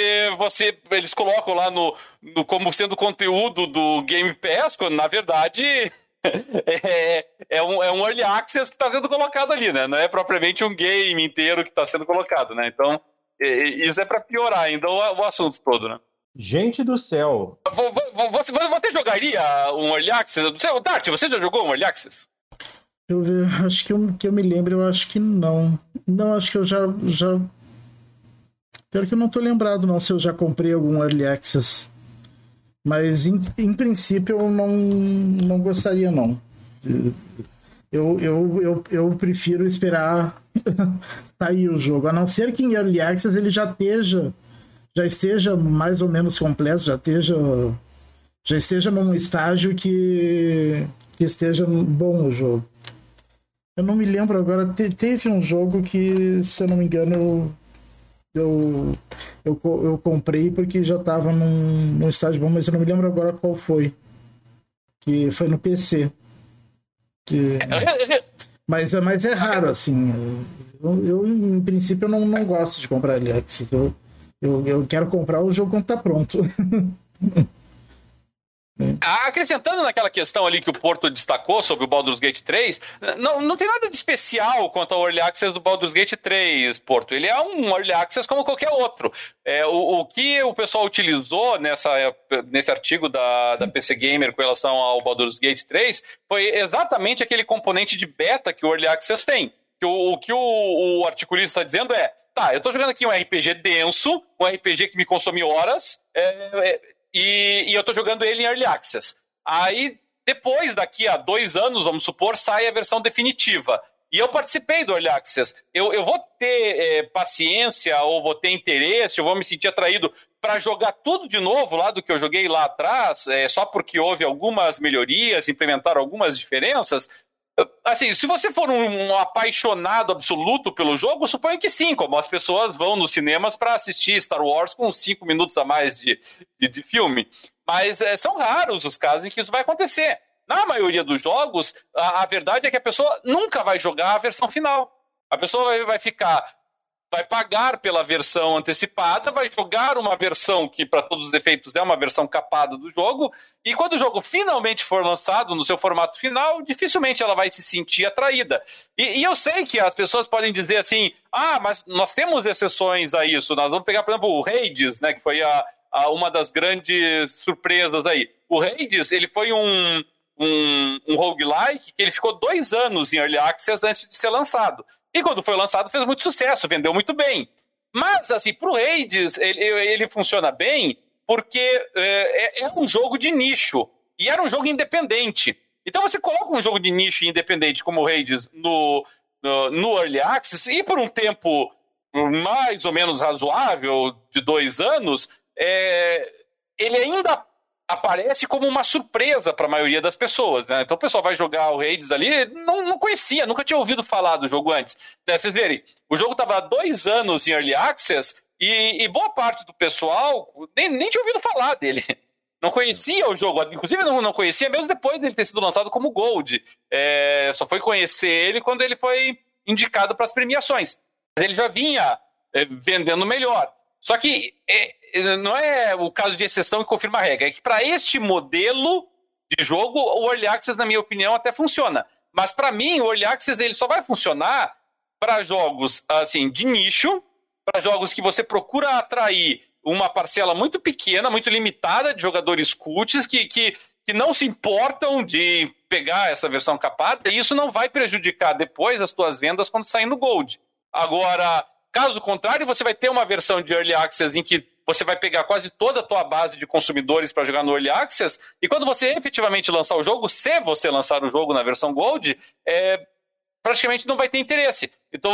eles colocam lá como sendo conteúdo do Game Pass, quando na verdade é um early access que está sendo colocado ali, né? Não é propriamente um game inteiro que está sendo colocado, né? Então, isso é para piorar ainda o assunto todo, né? Gente do céu. Você jogaria um early access? Dart, você já jogou um early access? Eu acho que eu me lembro, eu acho que não. Não, acho que eu já... Pior que eu não tô lembrado não se eu já comprei algum early access. Mas em princípio eu não gostaria não. Eu prefiro esperar sair o jogo. A não ser que em early access ele já esteja mais ou menos completo, já esteja num estágio que esteja bom o jogo. Eu não me lembro agora, teve um jogo que, se eu não me engano, eu comprei porque já estava num estágio bom, mas eu não me lembro agora qual foi. Que foi no PC. Mas é raro, assim. Eu em princípio, eu não gosto de comprar Alex. Eu quero comprar o jogo quando tá pronto. Acrescentando naquela questão ali que o Porto destacou sobre o Baldur's Gate 3, não tem nada de especial quanto ao Early Access do Baldur's Gate 3, Porto. Ele é um Early Access como qualquer outro. O que o pessoal utilizou nesse artigo da PC Gamer com relação ao Baldur's Gate 3 foi exatamente aquele componente de beta que o Early Access tem. O que o articulista está dizendo eu estou jogando aqui um RPG denso, um RPG que me consome horas, e eu tô jogando ele em Early Access. Aí, depois, daqui a 2 anos, vamos supor, sai a versão definitiva. E eu participei do Early Access. Eu vou ter paciência, ou vou ter interesse, ou vou me sentir atraído para jogar tudo de novo lá do que eu joguei lá atrás, só porque houve algumas melhorias, implementaram algumas diferenças. Assim, se você for um apaixonado absoluto pelo jogo, suponho que sim, como as pessoas vão nos cinemas para assistir Star Wars com 5 minutos a mais de filme. Mas são raros os casos em que isso vai acontecer. Na maioria dos jogos, a verdade é que a pessoa nunca vai jogar a versão final. A pessoa vai pagar pela versão antecipada, vai jogar uma versão que, para todos os efeitos, é uma versão capada do jogo, e quando o jogo finalmente for lançado no seu formato final, dificilmente ela vai se sentir atraída. E eu sei que as pessoas podem dizer assim, mas nós temos exceções a isso, nós vamos pegar, por exemplo, o Hades, né, que foi uma das grandes surpresas aí. O Hades, ele foi um roguelike que ele ficou 2 anos em Early Access antes de ser lançado. E quando foi lançado, fez muito sucesso, vendeu muito bem. Mas, assim, pro Hades, ele funciona bem porque é um jogo de nicho. E era um jogo independente. Então, você coloca um jogo de nicho independente como o Hades no Early Access, e por um tempo mais ou menos razoável, de 2 anos, ele ainda aparece como uma surpresa para a maioria das pessoas, né? Então o pessoal vai jogar o Hades ali, não conhecia, nunca tinha ouvido falar do jogo antes. Vocês verem, o jogo estava há 2 anos em Early Access e boa parte do pessoal nem tinha ouvido falar dele. Não conhecia o jogo, inclusive não conhecia mesmo depois dele ter sido lançado como Gold. Só foi conhecer ele quando ele foi indicado para as premiações. Mas ele já vinha vendendo melhor. Só que não é o caso de exceção que confirma a regra. É que para este modelo de jogo, o Early Access, na minha opinião, até funciona. Mas para mim, o Early Access ele só vai funcionar para jogos assim, de nicho, para jogos que você procura atrair uma parcela muito pequena, muito limitada de jogadores cults que não se importam de pegar essa versão capada, e isso não vai prejudicar depois as tuas vendas quando sair no Gold. Agora, caso contrário, você vai ter uma versão de Early Access em que você vai pegar quase toda a tua base de consumidores para jogar no Early Access, e quando você efetivamente lançar o jogo, se você lançar o jogo na versão Gold, praticamente não vai ter interesse. Então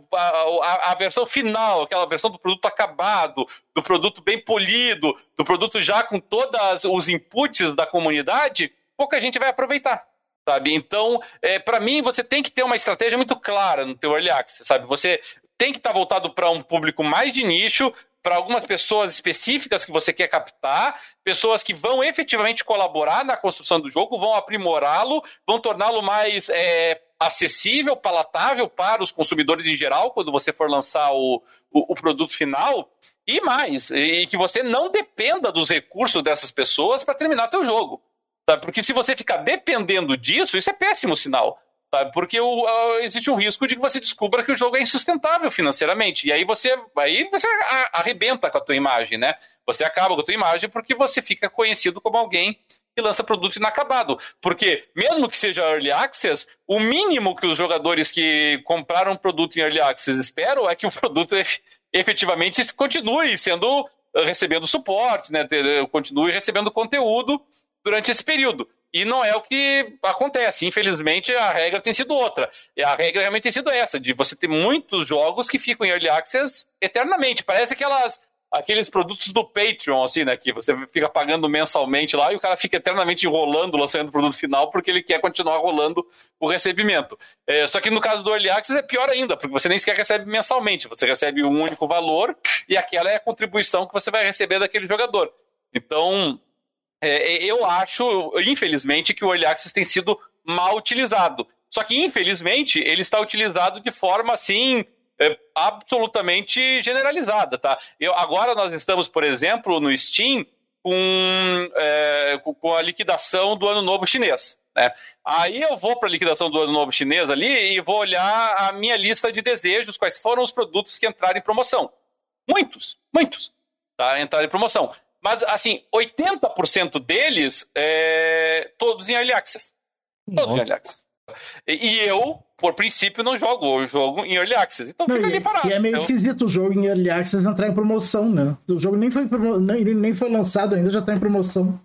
a versão final, aquela versão do produto acabado, do produto bem polido, do produto já com todos os inputs da comunidade, pouca gente vai aproveitar. Sabe? Então, para mim, você tem que ter uma estratégia muito clara no teu Early Access, sabe? Você tem que estar voltado para um público mais de nicho, para algumas pessoas específicas que você quer captar, pessoas que vão efetivamente colaborar na construção do jogo, vão aprimorá-lo, vão torná-lo mais acessível, palatável para os consumidores em geral, quando você for lançar o produto final, e mais, e que você não dependa dos recursos dessas pessoas para terminar teu jogo. Tá? Porque se você ficar dependendo disso, isso é péssimo sinal. Tá? Porque existe um risco de que você descubra que o jogo é insustentável financeiramente. E aí você arrebenta com a tua imagem, né? Você acaba com a tua imagem porque você fica conhecido como alguém que lança produto inacabado. Porque, mesmo que seja Early Access, o mínimo que os jogadores que compraram um produto em Early Access esperam é que o produto efetivamente continue recebendo suporte, né? Continue recebendo conteúdo durante esse período. E não é o que acontece. Infelizmente, a regra tem sido outra. E a regra realmente tem sido essa, de você ter muitos jogos que ficam em Early Access eternamente. Parece aqueles produtos do Patreon, assim, né? Que você fica pagando mensalmente lá e o cara fica eternamente enrolando, lançando o produto final porque ele quer continuar rolando o recebimento. Só que no caso do Early Access é pior ainda, porque você nem sequer recebe mensalmente. Você recebe um único valor e aquela é a contribuição que você vai receber daquele jogador. Então, eu acho, infelizmente, que o Early Access tem sido mal utilizado. Só que, infelizmente, ele está utilizado de forma, assim, absolutamente generalizada, tá? Agora nós estamos, por exemplo, no Steam com a liquidação do Ano Novo Chinês, né? Aí eu vou para a liquidação do Ano Novo Chinês ali e vou olhar a minha lista de desejos, quais foram os produtos que entraram em promoção. Muitos, tá? Entraram em promoção. Mas, assim, 80% deles, todos em Early Access. Todos em Early Access. E eu, por princípio, não jogo. Eu jogo em Early Access. Então fica ali parado. E é meio esquisito o jogo em Early Access entrar em promoção, né? O jogo nem foi lançado ainda, já tá em promoção.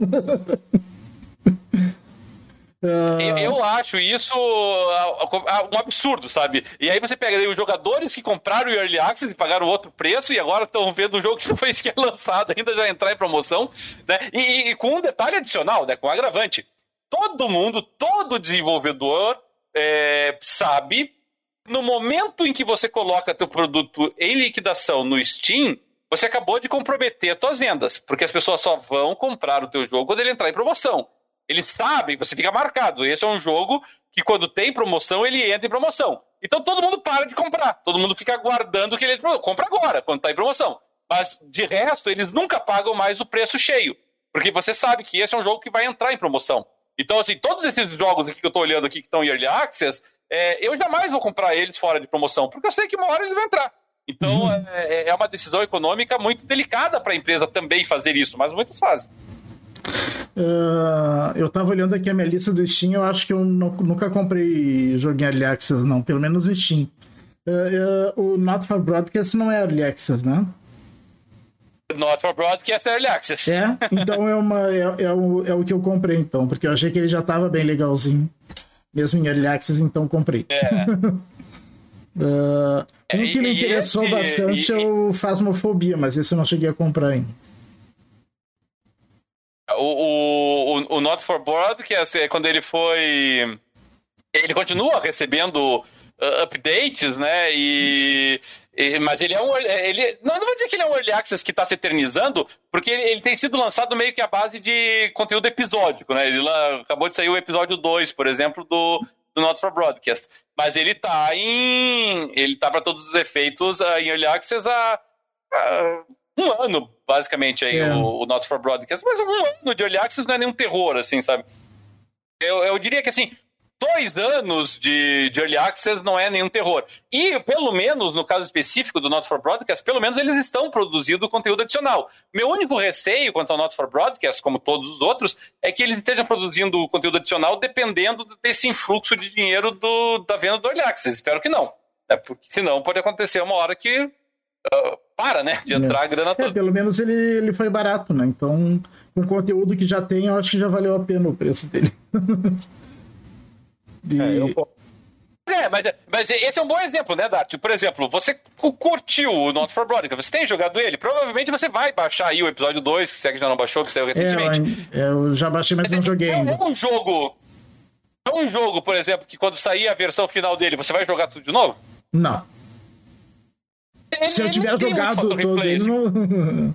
Eu acho isso um absurdo, sabe? E aí você pega os jogadores que compraram o Early Access e pagaram outro preço e agora estão vendo um jogo que não foi sequer lançado, ainda já entrar em promoção, né? E com um detalhe adicional, né? Com um agravante. Todo desenvolvedor sabe, no momento em que você coloca teu produto em liquidação no Steam, você acabou de comprometer tuas vendas, porque as pessoas só vão comprar o teu jogo quando ele entrar em promoção. Eles sabem, você fica marcado. Esse é um jogo que, quando tem promoção, ele entra em promoção. Então todo mundo para de comprar. Todo mundo fica aguardando que ele entre em promoção. Compra agora, quando está em promoção. Mas, de resto, eles nunca pagam mais o preço cheio. Porque você sabe que esse é um jogo que vai entrar em promoção. Então, assim, todos esses jogos aqui que eu estou olhando aqui, que estão em Early Access, eu jamais vou comprar eles fora de promoção, porque eu sei que uma hora eles vão entrar. Então, é uma decisão econômica muito delicada para a empresa também fazer isso, mas muitos fazem. Eu tava olhando aqui a minha lista do Steam, eu acho que eu nunca comprei jogo em Early Access, não, pelo menos no Steam. O Not for Broadcast não é Early Access, né? Not for Broadcast é Early Access. Então é o que eu comprei, então, porque eu achei que ele já tava bem legalzinho, mesmo em Early Access, então comprei. Um que me interessou bastante é o Phasmophobia, mas esse eu não cheguei a comprar ainda. O Not for Broadcast, quando ele foi... Ele continua recebendo updates, né? Mas ele é não vou dizer que ele é um Early Access que está se eternizando, porque ele tem sido lançado meio que à base de conteúdo episódico, né? Ele acabou de sair o episódio 2, por exemplo, do Not for Broadcast. Mas ele tá para todos os efeitos em Early Access há um ano, basicamente, aí, o Not for Broadcast. Mas um ano de Early Access não é nenhum terror, assim, sabe? Eu diria que, assim, 2 anos de Early Access não é nenhum terror. E, pelo menos, no caso específico do Not for Broadcast, pelo menos eles estão produzindo conteúdo adicional. Meu único receio quanto ao Not for Broadcast, como todos os outros, é que eles estejam produzindo conteúdo adicional dependendo desse influxo de dinheiro da venda do Early Access. Espero que não. Porque senão pode acontecer uma hora que né, de entrar a grana toda. Pelo menos ele foi barato, né? Então, com o conteúdo que já tem, eu acho que já valeu a pena o preço dele. Mas esse é um bom exemplo, né, Dart? Por exemplo, você curtiu o Not for Broadcast, você tem jogado ele, provavelmente você vai baixar aí o episódio 2, que você já não baixou, que saiu recentemente. Eu já baixei, mas não joguei ainda. É um jogo, por exemplo, que quando sair a versão final dele, você vai jogar tudo de novo? Não. Se eu tiver jogado todo ele, não...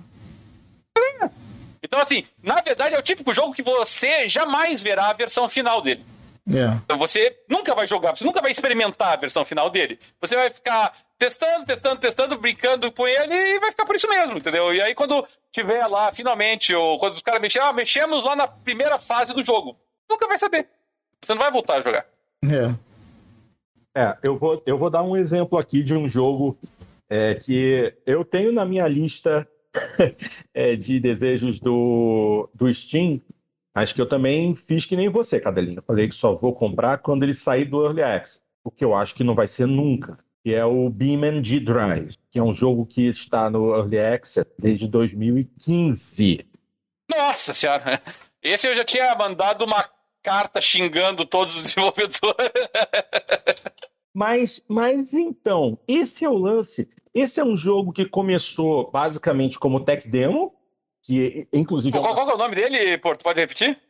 Então, assim, na verdade é o típico jogo que você jamais verá a versão final dele. Você nunca vai jogar, você nunca vai experimentar a versão final dele. Você vai ficar testando, brincando com ele e vai ficar por isso mesmo, entendeu? E aí quando tiver lá, finalmente, ou quando os caras mexemos lá na primeira fase do jogo, nunca vai saber. Você não vai voltar a jogar. Eu vou dar um exemplo aqui de um jogo que eu tenho na minha lista de desejos do Steam. Acho que eu também fiz que nem você, Cadelina. Falei que só vou comprar quando ele sair do Early Access. O que eu acho que não vai ser nunca. Que é o BeamNG Drive, que é um jogo que está no Early Access desde 2015. Nossa senhora! Esse eu já tinha mandado uma carta xingando todos os desenvolvedores. Mas então, esse é o lance. Esse é um jogo que começou basicamente como tech demo, que inclusive... Qual é o nome dele, Porto? Pode repetir?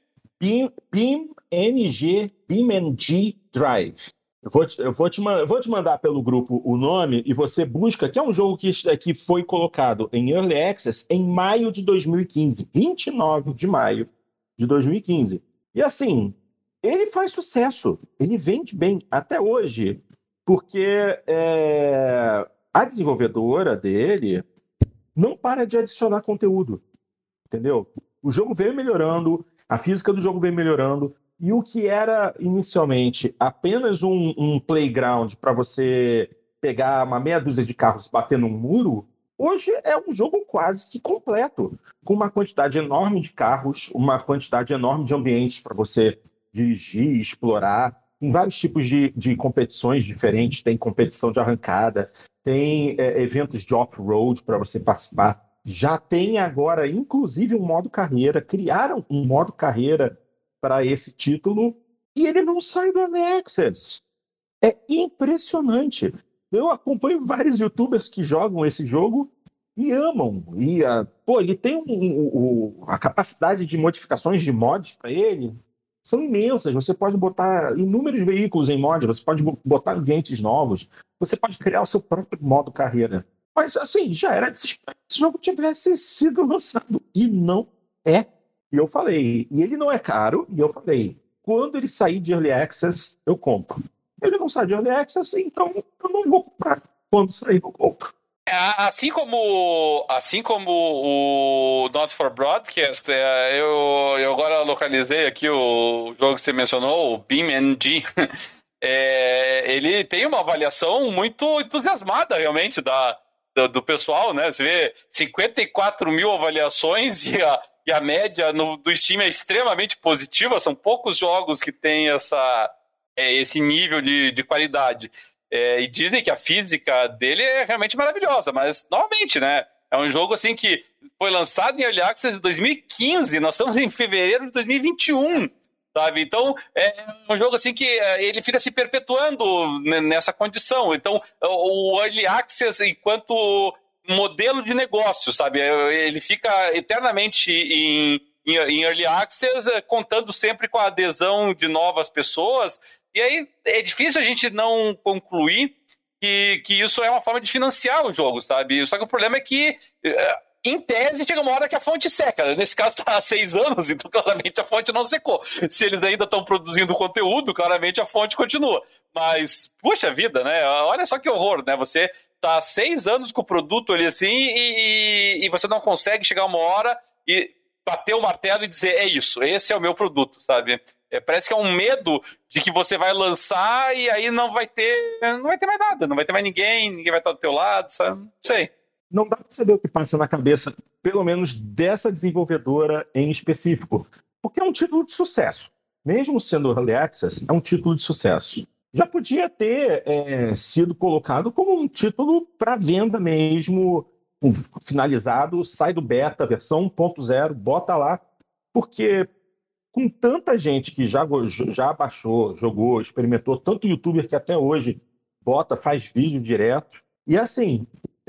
BeamNG Drive. Eu vou te mandar pelo grupo o nome e você busca, que é um jogo que foi colocado em Early Access em maio de 2015, 29 de maio de 2015. E assim, ele faz sucesso, ele vende bem até hoje, porque a desenvolvedora dele não para de adicionar conteúdo. Entendeu? O jogo veio melhorando, a física do jogo veio melhorando, e o que era inicialmente apenas um playground para você pegar uma meia dúzia de carros e bater num muro, hoje é um jogo quase que completo, com uma quantidade enorme de carros, uma quantidade enorme de ambientes para você dirigir, explorar, em vários tipos de competições diferentes. Tem competição de arrancada, tem eventos de off-road para você participar. Já tem agora, inclusive, um modo carreira. Criaram um modo carreira para esse título e ele não sai do Early Access. É impressionante. Eu acompanho vários youtubers que jogam esse jogo e amam. E, ele tem a capacidade de modificações de mods para ele. São imensas. Você pode botar inúmeros veículos em mod, você pode botar ambientes novos, você pode criar o seu próprio modo carreira. Mas, assim, já era de se esperar que esse jogo tivesse sido lançado. E não é. E eu falei, e ele não é caro, e eu falei, quando ele sair de Early Access, eu compro. Ele não sai de Early Access, então eu não vou comprar. Quando sair, eu compro. Assim como o Not for Broadcast, eu agora localizei aqui o jogo que você mencionou, o BeamNG. Ele tem uma avaliação muito entusiasmada, realmente, do pessoal, né? Você vê 54 mil avaliações e a média do Steam é extremamente positiva. São poucos jogos que têm esse nível de qualidade. E dizem que a física dele é realmente maravilhosa, mas, novamente, né? É um jogo assim que foi lançado em Early Access em 2015, nós estamos em fevereiro de 2021, sabe? Então, é um jogo assim que ele fica se perpetuando nessa condição. Então, o Early Access, enquanto modelo de negócio, sabe? Ele fica eternamente em Early Access, contando sempre com a adesão de novas pessoas. E aí é difícil a gente não concluir que isso é uma forma de financiar o jogo, sabe? Só que o problema é que, em tese, chega uma hora que a fonte seca. Nesse caso está há 6 anos, então claramente a fonte não secou. Se eles ainda estão produzindo conteúdo, claramente a fonte continua. Mas, puxa vida, né? Olha só que horror, né? Você tá há 6 anos com o produto ali assim e você não consegue chegar uma hora e bater o martelo e dizer, é isso, esse é o meu produto, sabe? Parece que é um medo de que você vai lançar e aí não vai ter mais nada, não vai ter mais ninguém vai estar do teu lado, sabe? Não sei. Não dá para saber o que passa na cabeça, pelo menos dessa desenvolvedora em específico, porque é um título de sucesso. Mesmo sendo Early Access, é um título de sucesso. Já podia ter sido colocado como um título para venda mesmo, finalizado, sai do beta, versão 1.0, bota lá, porque com tanta gente que já baixou, jogou, experimentou, tanto youtuber que até hoje faz vídeo direto. E assim,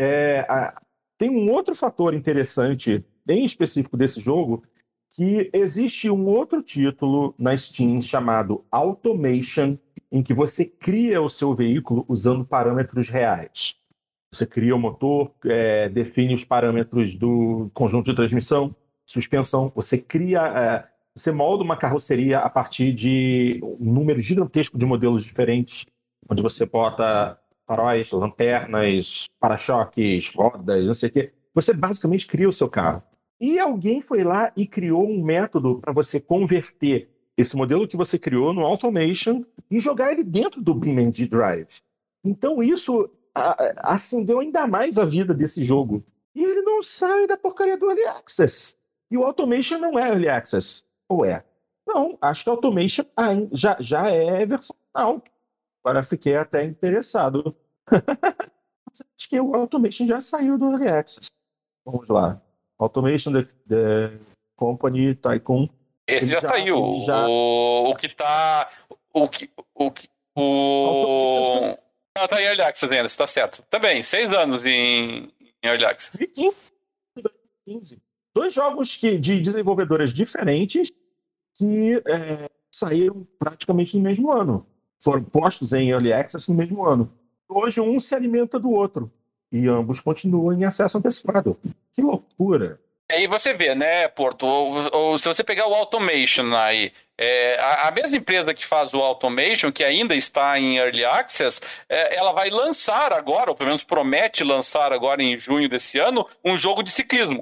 tem um outro fator interessante, em específico desse jogo, que existe um outro título na Steam chamado Automation, em que você cria o seu veículo usando parâmetros reais. Você cria o motor, define os parâmetros do conjunto de transmissão, suspensão, você você molda uma carroceria a partir de um número gigantesco de modelos diferentes, onde você bota faróis, lanternas, para-choques, rodas, não sei o quê. Você basicamente cria o seu carro. E alguém foi lá e criou um método para você converter esse modelo que você criou no Automation e jogar ele dentro do BeamNG Drive. Então isso acendeu ainda mais a vida desse jogo. E ele não sai da porcaria do Early Access. E o Automation não é Early Access. Ou é? Não, acho que o Automation já é versão final. Agora fiquei até interessado. Acho que o Automation já saiu do Early Access. Vamos lá. Automation The Company Tycoon. Esse já saiu. O que tá. Não, tá em Early Access ainda, você tá certo. Também, 6 anos em Early Access. 2015. 2 jogos de desenvolvedoras diferentes que saíram praticamente no mesmo ano. Foram postos em Early Access no mesmo ano. Hoje um se alimenta do outro. E ambos continuam em acesso antecipado. Que loucura! Aí você vê, né, Porto? Se você pegar o Automation aí, a mesma empresa que faz o Automation, que ainda está em Early Access, ela vai lançar agora, ou pelo menos promete lançar agora em junho desse ano, um jogo de ciclismo.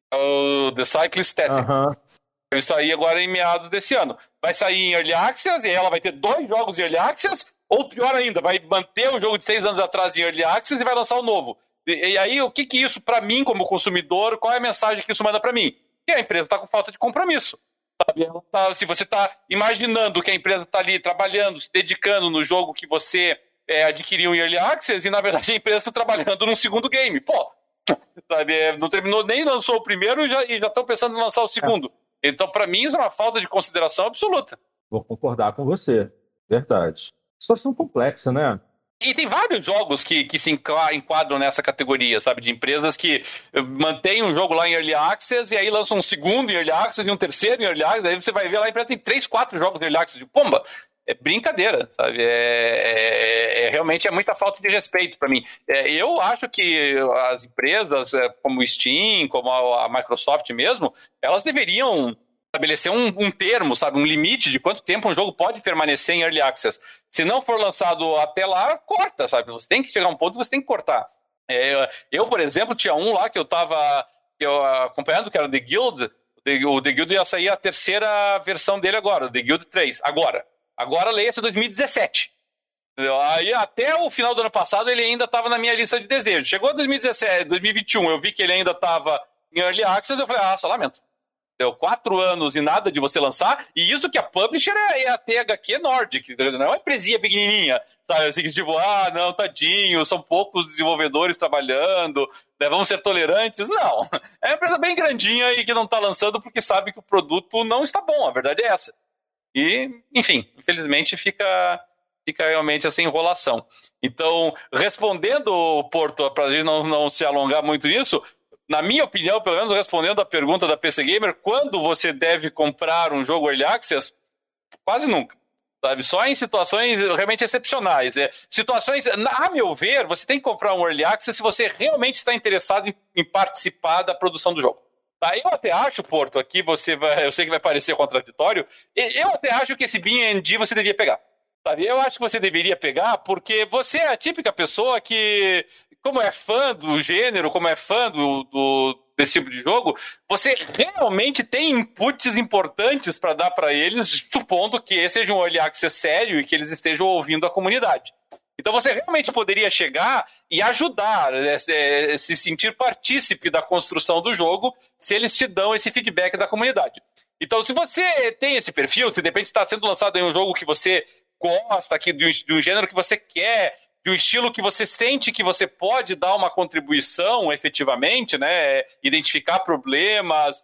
O The Cyclist Tactics. Vai sair agora em meados desse ano. Vai sair em Early Access e ela vai ter 2 jogos de Early Access, ou pior ainda, vai manter o jogo de 6 anos atrás em Early Access e vai lançar o novo. E aí, o que isso, para mim, como consumidor, qual é a mensagem que isso manda para mim? Que a empresa está com falta de compromisso. Sabe? Se você está imaginando que a empresa está ali trabalhando, se dedicando no jogo que você adquiriu em Early Access, e na verdade a empresa está trabalhando num segundo game. Pô, sabe? Não terminou, nem lançou o primeiro e já estão pensando em lançar o segundo. Então, para mim, isso é uma falta de consideração absoluta. Vou concordar com você. Verdade. Situação complexa, né? E tem vários jogos que se enquadram nessa categoria, sabe? De empresas que mantêm um jogo lá em Early Access e aí lançam um segundo em Early Access e um terceiro em Early Access. Aí você vai ver lá, a empresa tem 3, 4 jogos em Early Access. De pomba! É brincadeira, sabe? Realmente é muita falta de respeito para mim. Eu acho que as empresas, como o Steam, como a Microsoft mesmo, elas deveriam estabelecer um termo, sabe, um limite de quanto tempo um jogo pode permanecer em Early Access. Se não for lançado até lá, corta, sabe? Você tem que chegar a um ponto que você tem que cortar. Eu, por exemplo, tinha um lá que eu estava acompanhando, que era o The Guild. O The Guild ia sair a 3ª versão dele agora, o The Guild 3. Agora leia-se 2017. Aí até o final do ano passado ele ainda estava na minha lista de desejos. Chegou 2017, 2021, eu vi que ele ainda estava em Early Access, eu falei, só lamento. Deu 4 anos e nada de você lançar, e isso que a publisher é a THQ Nordic, não é uma empresinha pequenininha, sabe, assim, tipo, não, tadinho, são poucos desenvolvedores trabalhando, vamos ser tolerantes, não, é uma empresa bem grandinha e que não está lançando porque sabe que o produto não está bom, a verdade é essa, e, enfim, infelizmente fica realmente essa enrolação. Então, respondendo, Porto, para a gente não se alongar muito nisso, na minha opinião, pelo menos respondendo a pergunta da PC Gamer, quando você deve comprar um jogo Early Access? Quase nunca. Sabe? Só em situações realmente excepcionais. Situações, a meu ver, você tem que comprar um Early Access se você realmente está interessado em participar da produção do jogo. Tá? Eu até acho, Porto, aqui eu sei que vai parecer contraditório, eu até acho que esse BeamNG você devia pegar. Sabe? Eu acho que você deveria pegar porque você é a típica pessoa que, como é fã do gênero, como é fã desse tipo de jogo, você realmente tem inputs importantes para dar para eles, supondo que esse seja um Early Access sério e que eles estejam ouvindo a comunidade. Então você realmente poderia chegar e ajudar, se sentir partícipe da construção do jogo, se eles te dão esse feedback da comunidade. Então, se você tem esse perfil, se de repente está sendo lançado em um jogo que você gosta, de um gênero que você quer, de um estilo que você sente que você pode dar uma contribuição efetivamente, né? Identificar problemas,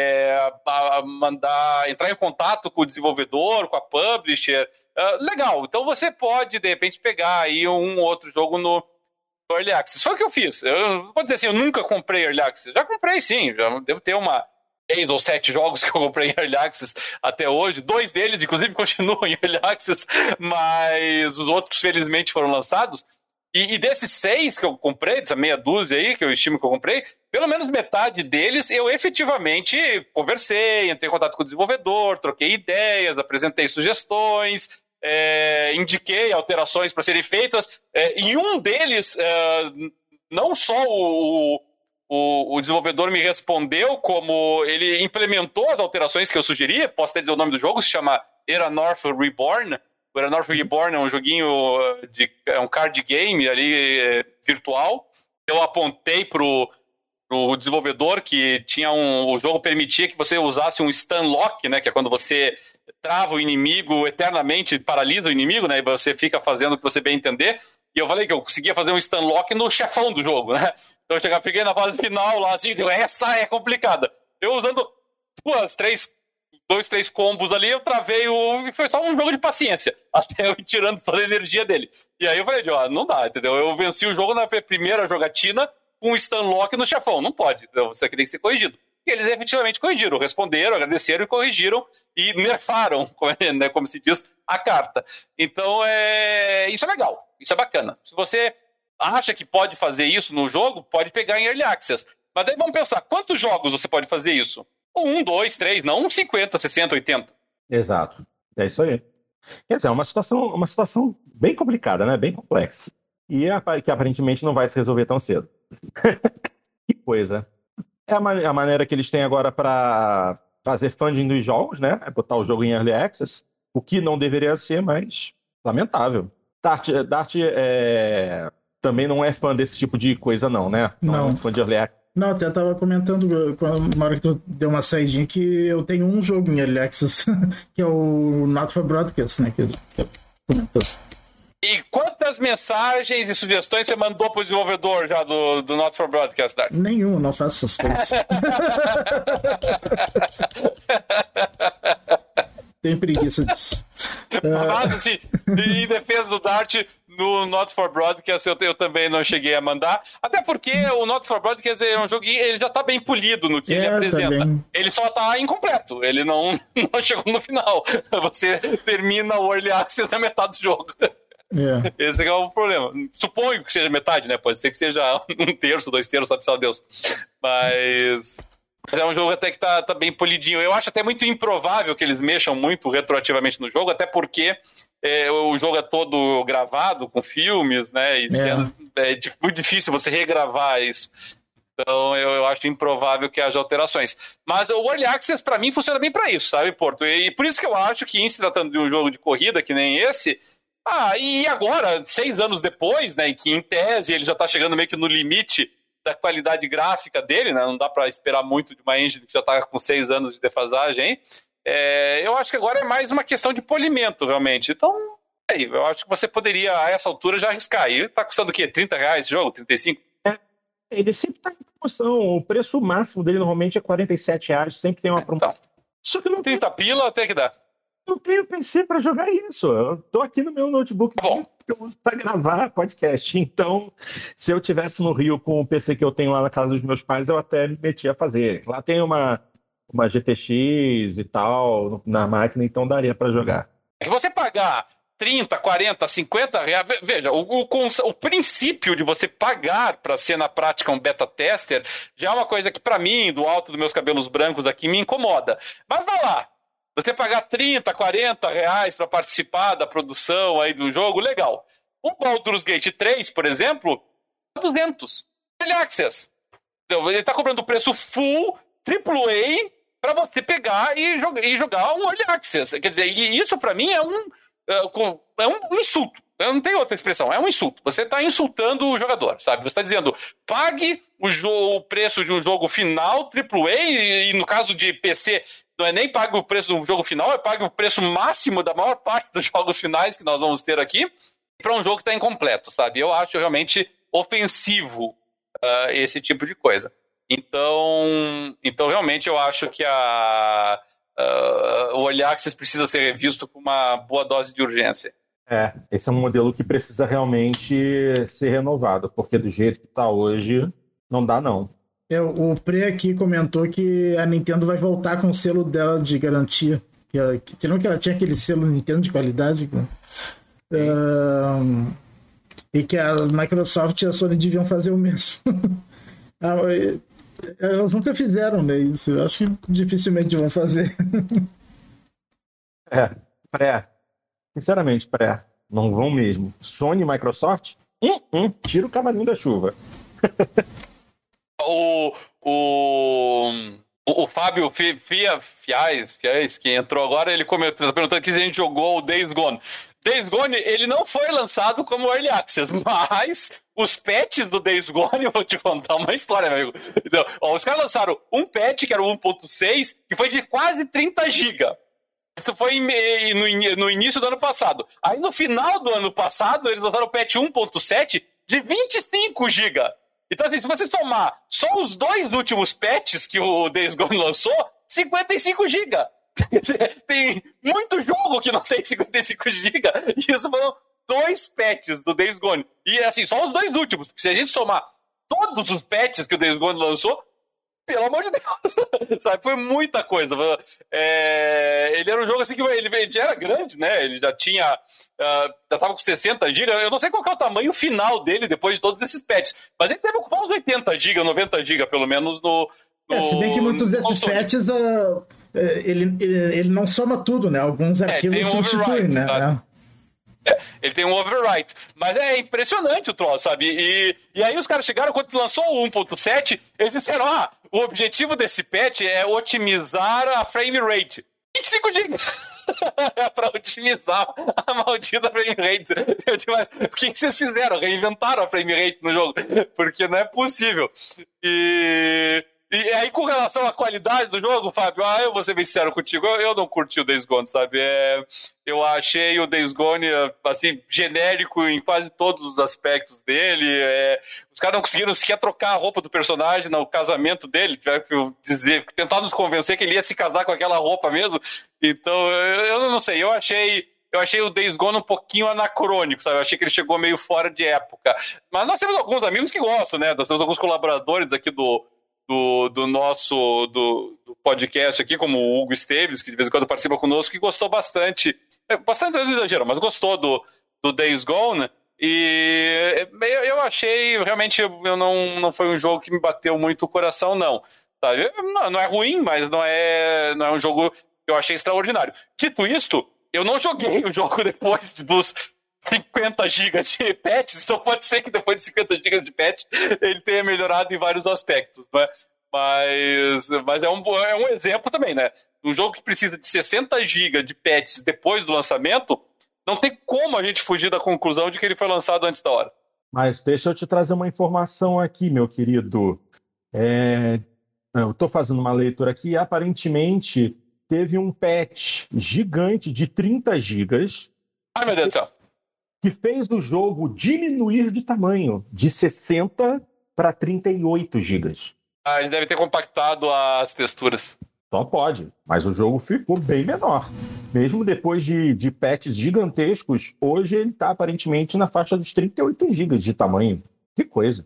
entrar em contato com o desenvolvedor, com a publisher. Legal, então você pode, de repente, pegar aí um outro jogo no Early Access. Foi o que eu fiz. Eu vou dizer assim, eu nunca comprei Early Access. Já comprei, sim. Já devo ter 6 ou 7 jogos que eu comprei em Early Access até hoje. 2 deles, inclusive, continuam em Early Access, mas os outros, felizmente, foram lançados. E desses 6 que eu comprei, dessa meia dúzia aí, que eu estimo que eu comprei, pelo menos metade deles, eu efetivamente conversei, entrei em contato com o desenvolvedor, troquei ideias, apresentei sugestões, indiquei alterações para serem feitas. E um deles, não só o desenvolvedor me respondeu, como ele implementou as alterações que eu sugeri. Posso até dizer o nome do jogo, se chama Era North Reborn. O Era North Reborn é um joguinho, é um card game ali virtual. Eu apontei pro desenvolvedor que tinha o jogo permitia que você usasse um stun lock, né, que é quando você trava o inimigo eternamente, paralisa o inimigo, né, e você fica fazendo o que você bem entender. E eu falei que eu conseguia fazer um stun lock no chefão do jogo, né? Então eu fiquei na fase final lá, assim, essa é complicada. Eu usando 2, 3 combos ali, eu travei e foi só um jogo de paciência, até eu ir tirando toda a energia dele. E aí eu falei, não dá, entendeu? Eu venci o jogo na primeira jogatina com um stun lock no chefão, não pode, então isso aqui tem que ser corrigido. E eles efetivamente corrigiram, responderam, agradeceram e corrigiram e nerfaram, né, como se diz, a carta. Então, isso é legal, isso é bacana. Se você acha que pode fazer isso no jogo, pode pegar em Early Access. Mas daí vamos pensar, quantos jogos você pode fazer isso? 1, 2, 3, não 50, 60, 80. Exato, é isso aí. Quer dizer, é uma situação bem complicada, né? Bem complexa. E que aparentemente não vai se resolver tão cedo. Que coisa. É a maneira que eles têm agora para fazer funding dos jogos, né? É botar o jogo em Early Access, o que não deveria ser, mas lamentável. Dart também não é fã desse tipo de coisa, não, né? Não é fã de Early Access. Não, até tava comentando na hora que tu deu uma saidinha que eu tenho um jogo em Early Access, que é o Not for Broadcast, né? Que comentou. E quantas mensagens e sugestões você mandou pro desenvolvedor já do Not for Broadcast, Dart? Nenhum, não faço essas coisas. Tem preguiça disso. Mas, assim, em defesa do Dart, no Not for Broadcast eu também não cheguei a mandar. Até porque o Not for Broadcast é um joguinho, ele já tá bem polido no que ele apresenta. Tá, ele só tá incompleto, ele não chegou no final. Você termina o Early Access na metade do jogo. Esse é o problema. Suponho que seja metade, né? Pode ser que seja 1/3, 2/3, sabe só Deus. Mas é um jogo até que tá bem polidinho. Eu acho até muito improvável que eles mexam muito retroativamente no jogo, até porque o jogo é todo gravado com filmes, né? E é muito difícil você regravar isso. Então eu acho improvável que haja alterações. Mas o Early Access, pra mim, funciona bem pra isso, sabe, Porto? E por isso que eu acho que, em se tratando de um jogo de corrida que nem esse, e agora, 6 anos depois, né, que em tese ele já tá chegando meio que no limite da qualidade gráfica dele, né, não dá para esperar muito de uma engine que já tá com 6 anos de defasagem, hein? Eu acho que agora é mais uma questão de polimento, realmente. Então, eu acho que você poderia, a essa altura, já arriscar. E tá custando o quê? R$30 esse jogo? 35? Ele sempre tá em promoção. O preço máximo dele normalmente é R$47, sempre tem uma promoção. Então, só que não 30 pila até que dá. Eu tenho PC para jogar isso. Eu tô aqui no meu notebook que eu uso para gravar podcast. Então, se eu tivesse no Rio com o PC que eu tenho lá na casa dos meus pais, eu até me metia a fazer. Lá tem uma GTX e tal na máquina, então daria para jogar. É que você pagar 30, 40, 50 reais... Veja, o princípio de você pagar para ser na prática um beta tester já é uma coisa que, para mim, do alto dos meus cabelos brancos aqui, me incomoda. Mas vai lá. Você pagar 30, 40 reais para participar da produção aí do jogo, legal. O Baldur's Gate 3, por exemplo, é 200. Early Access. Ele está cobrando o preço full, AAA, para você pegar e jogar um Early Access. Quer dizer, isso para mim é um insulto. Eu não tenho outra expressão, é um insulto. Você está insultando o jogador, sabe? Você está dizendo, pague o preço de um jogo final, AAA, e no caso de PC... Não é nem pague o preço do jogo final, é pague o preço máximo da maior parte dos jogos finais que nós vamos ter aqui para um jogo que está incompleto, sabe? Eu acho realmente ofensivo esse tipo de coisa. Então realmente eu acho que o Early Access precisa ser revisto com uma boa dose de urgência. Esse é um modelo que precisa realmente ser renovado, porque do jeito que está hoje, não dá não. O Pre aqui comentou que a Nintendo vai voltar com o selo dela de garantia. Que ela tinha aquele selo Nintendo de qualidade. E que a Microsoft e a Sony deviam fazer o mesmo. Elas nunca fizeram, né, isso. Eu acho que dificilmente vão fazer. Sinceramente, não vão mesmo. Sony e Microsoft? Tira o cavalinho da chuva. O Fábio Fiais, que entrou agora, ele perguntando aqui se a gente jogou o Days Gone. Days Gone, ele não foi lançado como Early Access, mas os patches do Days Gone, eu vou te contar uma história, meu amigo. Então, os caras lançaram um patch, que era o 1.6, que foi de quase 30 GB. Isso foi no início do ano passado. Aí, no final do ano passado, eles lançaram o patch 1.7 de 25 GB. Então, assim, se você somar só os 2 últimos patches que o Days Gone lançou, 55 GB. Tem muito jogo que não tem 55 GB. E isso foram 2 patches do Days Gone. E, assim, só os 2 últimos. Porque se a gente somar todos os patches que o Days Gone lançou, pelo amor de Deus, sabe? Foi muita coisa. Ele era um jogo assim que ele já era grande, né? Ele já tinha. Já tava com 60 GB. Eu não sei qual que é o tamanho final dele depois de todos esses patches. Mas ele deve ocupar uns 80 GB, 90 GB, pelo menos, no. Se bem que muitos desses patches ele não soma tudo, né? Alguns arquivos substituem, né? Ele tem um overwrite. Mas é impressionante o troço, sabe? E aí os caras chegaram, quando lançou o 1.7, eles disseram, o objetivo desse patch é otimizar a frame rate. 25 GB! Pra otimizar a maldita frame rate. Eu digo, mas o que vocês fizeram? Reinventaram a frame rate no jogo? Porque não é possível. E aí, com relação à qualidade do jogo, Fábio, eu vou ser bem sincero contigo, eu não curti o Days Gone, sabe? Eu achei o Days Gone, assim, genérico em quase todos os aspectos dele. Os caras não conseguiram sequer trocar a roupa do personagem no casamento dele, tiveram que tentar nos convencer que ele ia se casar com aquela roupa mesmo. Então, eu não sei, eu achei o Days Gone um pouquinho anacrônico, sabe? Eu achei que ele chegou meio fora de época. Mas nós temos alguns amigos que gostam, né? Nós temos alguns colaboradores aqui do nosso podcast aqui, como o Hugo Esteves, que de vez em quando participa conosco, que gostou bastante vezes exagero, mas gostou do Days Gone, e eu achei, realmente, não foi um jogo que me bateu muito o coração, não. Sabe? Não é ruim, mas não é um jogo que eu achei extraordinário. Dito isto, eu não joguei o jogo depois dos 50 GB de patches, então pode ser que depois de 50 GB de patch ele tenha melhorado em vários aspectos, né? Mas é um exemplo também, né? Um jogo que precisa de 60 GB de patches depois do lançamento, não tem como a gente fugir da conclusão de que ele foi lançado antes da hora. Mas deixa eu te trazer uma informação aqui, meu querido. Eu estou fazendo uma leitura aqui e aparentemente teve um patch gigante de 30 GB. Ai, meu Deus do céu. Que fez o jogo diminuir de tamanho, de 60 para 38 GB. Ele deve ter compactado as texturas. Só pode, mas o jogo ficou bem menor. Mesmo depois de patches gigantescos, hoje ele está aparentemente na faixa dos 38 GB de tamanho. Que coisa.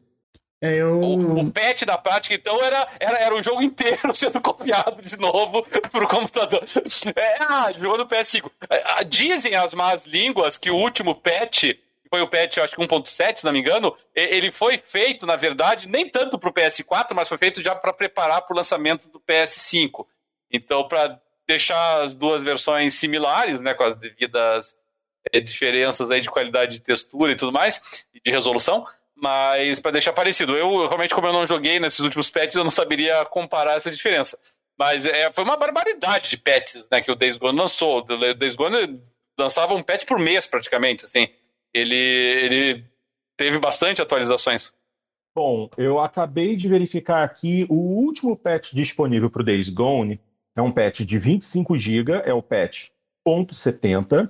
O patch da prática, então, era o jogo inteiro sendo copiado de novo pro computador. Jogo do PS5. Dizem as más línguas que o último patch, foi o patch, acho que 1.7, se não me engano, ele foi feito, na verdade, nem tanto pro PS4, mas foi feito já para preparar pro lançamento do PS5. Então, para deixar as duas versões similares, né, com as devidas diferenças aí de qualidade de textura e tudo mais, e de resolução, mas para deixar parecido. Eu, realmente, como eu não joguei nesses últimos patches, eu não saberia comparar essa diferença. Mas foi uma barbaridade de patches, né, que o Days Gone lançou. O Days Gone lançava um patch por mês, praticamente. Assim. Ele teve bastante atualizações. Bom, eu acabei de verificar aqui o último patch disponível para o Days Gone. É um patch de 25 GB, é o patch 1.70.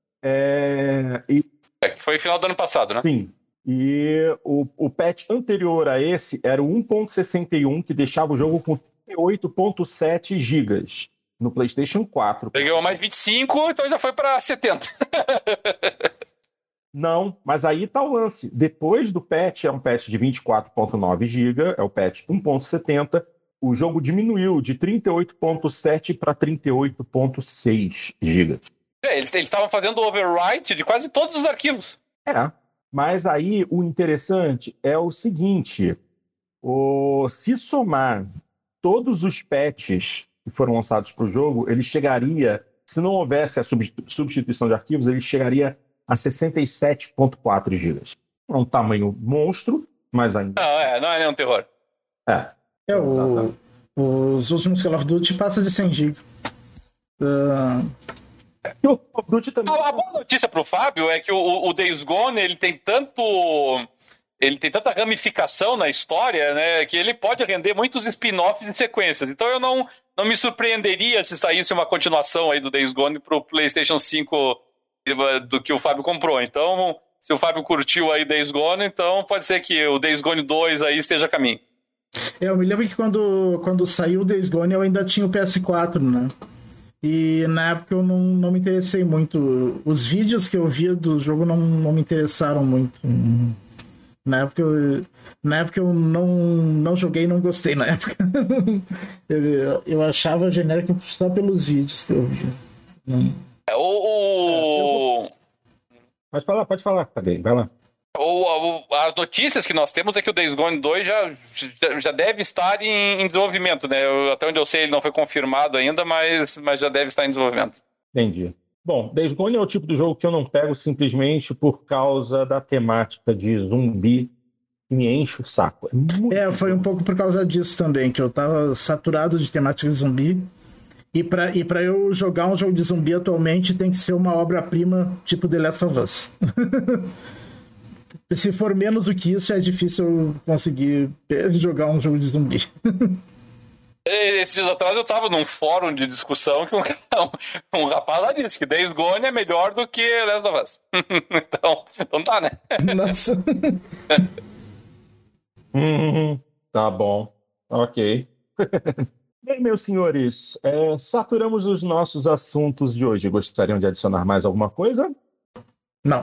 Que foi final do ano passado, né? Sim. E o patch anterior a esse era o 1.61, que deixava o jogo com 38.7 GB no PlayStation 4. Pegou mais 25, então já foi para 70. Não, mas aí está o lance. Depois do patch, é um patch de 24.9 GB, é o patch 1.70, o jogo diminuiu de 38.7 para 38.6 GB. Eles estavam fazendo overwrite de quase todos os arquivos. Mas aí o interessante é o seguinte, Se somar todos os patches que foram lançados para o jogo, ele chegaria, se não houvesse a substituição de arquivos, ele chegaria a 67,4 GB. É um tamanho monstro, mas ainda... Não é nenhum terror. Os últimos Call of Duty passam de 100 GB. O Call of Duty também... A boa notícia pro Fábio é que o Days Gone, ele tem tanta ramificação na história, né, que ele pode render muitos spin-offs em sequências. Então eu não me surpreenderia se saísse uma continuação aí do Days Gone pro PlayStation 5 do que o Fábio comprou. Então, se o Fábio curtiu aí Days Gone, então pode ser que o Days Gone 2 aí esteja a caminho. Eu me lembro que quando saiu o Days Gone eu ainda tinha o PS4, né? E na época eu não me interessei muito. Os vídeos que eu via do jogo não me interessaram muito. Na época eu não joguei e não gostei na época. eu achava genérico só pelos vídeos que eu via. Pode falar, Fabinho, vai lá. As notícias que nós temos é que o Days Gone 2 já deve estar em desenvolvimento, né? Até onde eu sei ele não foi confirmado ainda, mas já deve estar em desenvolvimento. Entendi. Bom, Days Gone é o tipo de jogo que eu não pego simplesmente por causa da temática de zumbi que me enche o saco. Foi um pouco por causa disso também, que eu tava saturado de temática de zumbi. E pra eu jogar um jogo de zumbi atualmente tem que ser uma obra-prima tipo The Last of Us. Se for menos do que isso, é difícil eu conseguir jogar um jogo de zumbi. Esses dias atrás eu tava num fórum de discussão que um rapaz lá disse que Days Gone é melhor do que Last of Us. então tá, né? Nossa. Tá bom. Ok. Bem, meus senhores, saturamos os nossos assuntos de hoje. Gostariam de adicionar mais alguma coisa? Não.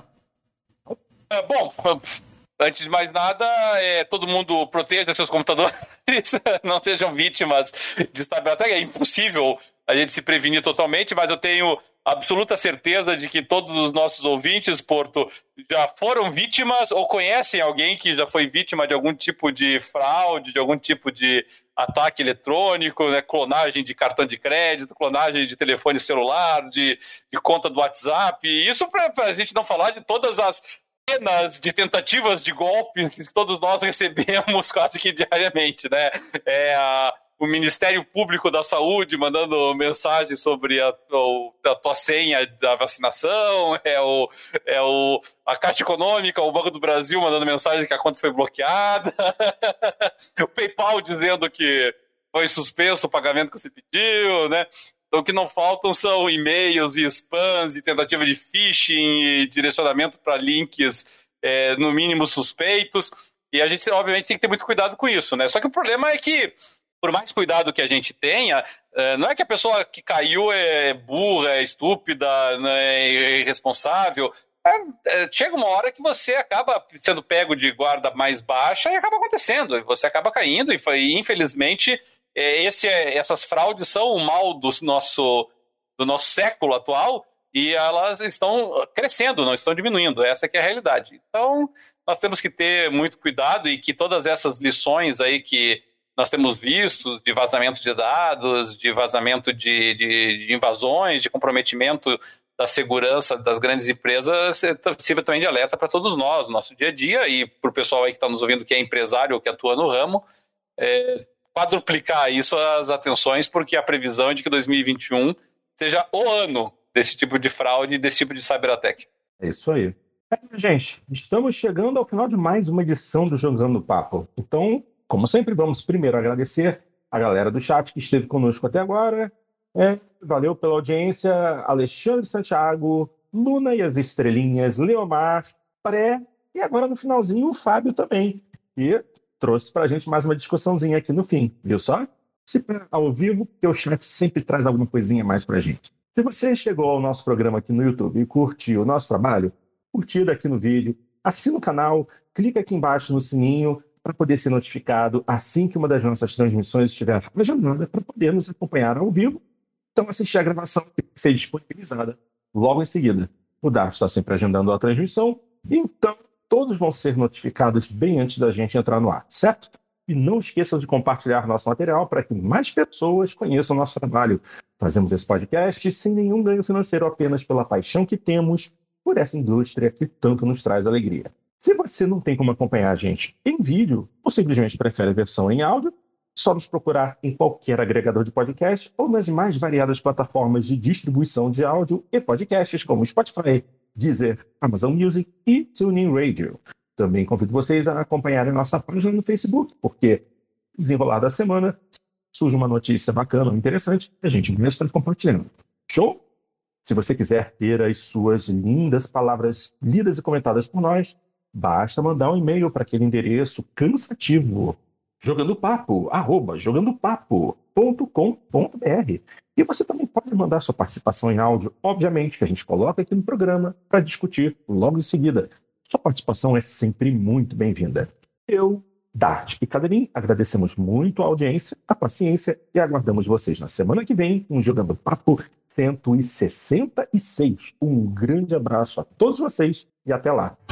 Bom, antes de mais nada, todo mundo proteja seus computadores, não sejam vítimas de cyberataque. É impossível a gente se prevenir totalmente, mas eu tenho absoluta certeza de que todos os nossos ouvintes, Porto, já foram vítimas ou conhecem alguém que já foi vítima de algum tipo de fraude, de algum tipo de ataque eletrônico, né? Clonagem de cartão de crédito, clonagem de telefone celular, de conta do WhatsApp. E isso para a gente não falar de todas as cenas de tentativas de golpe que todos nós recebemos quase que diariamente, né? O Ministério Público da Saúde mandando mensagem sobre a tua senha da vacinação, a Caixa Econômica, o Banco do Brasil mandando mensagem que a conta foi bloqueada, o PayPal dizendo que foi suspenso o pagamento que você pediu, né? Então, o que não faltam são e-mails e spams e tentativa de phishing e direcionamento para links, no mínimo, suspeitos. E a gente, obviamente, tem que ter muito cuidado com isso, né? Só que o problema é que, por mais cuidado que a gente tenha, não é que a pessoa que caiu é burra, é estúpida, né, é irresponsável. Chega uma hora que você acaba sendo pego de guarda mais baixa e acaba acontecendo. E você acaba caindo e infelizmente... essas fraudes são o mal do nosso século atual e elas estão crescendo, não estão diminuindo. Essa que é a realidade. Então, nós temos que ter muito cuidado e que todas essas lições aí que nós temos visto de vazamento de dados, de vazamento de invasões, de comprometimento da segurança das grandes empresas, sirva também de alerta para todos nós, no nosso dia a dia, e para o pessoal aí que está nos ouvindo que é empresário ou que atua no ramo, quadruplicar isso as atenções, porque a previsão é de que 2021 seja o ano desse tipo de fraude, desse tipo de cyberataque. É isso aí. Gente, estamos chegando ao final de mais uma edição do Jogando Papo. Então, como sempre, vamos primeiro agradecer a galera do chat que esteve conosco até agora. Valeu pela audiência, Alexandre Santiago, Luna e as Estrelinhas, Leomar, Pré, e agora no finalzinho o Fábio também, que trouxe pra gente mais uma discussãozinha aqui no fim, viu só? Se ao vivo, porque o chat sempre traz alguma coisinha mais pra gente. Se você chegou ao nosso programa aqui no YouTube e curtiu o nosso trabalho, curtida aqui no vídeo, assina o canal, clica aqui embaixo no sininho para poder ser notificado assim que uma das nossas transmissões estiver agendada para poder nos acompanhar ao vivo. Então assistir a gravação que vai ser disponibilizada logo em seguida. O Darth está sempre agendando a transmissão, então todos vão ser notificados bem antes da gente entrar no ar, certo? E não esqueçam de compartilhar nosso material para que mais pessoas conheçam o nosso trabalho. Fazemos esse podcast sem nenhum ganho financeiro, apenas pela paixão que temos por essa indústria que tanto nos traz alegria. Se você não tem como acompanhar a gente em vídeo, ou simplesmente prefere a versão em áudio, é só nos procurar em qualquer agregador de podcast ou nas mais variadas plataformas de distribuição de áudio e podcasts, como Spotify, Deezer, Amazon Music e TuneIn Radio. Também convido vocês a acompanharem nossa página no Facebook, porque, desenrolar da semana, surge uma notícia bacana ou interessante e a gente vai estar compartilhando. Show? Se você quiser ter as suas lindas palavras lidas e comentadas por nós, basta mandar um e-mail para aquele endereço cansativo, jogandopapo@jogandopapo.com.br. E você também pode mandar sua participação em áudio, obviamente, que a gente coloca aqui no programa para discutir logo em seguida. Sua participação é sempre muito bem-vinda. Eu, Dart e Caderim, agradecemos muito a audiência, a paciência e aguardamos vocês na semana que vem com Jogando Papo 166. Um grande abraço a todos vocês e até lá.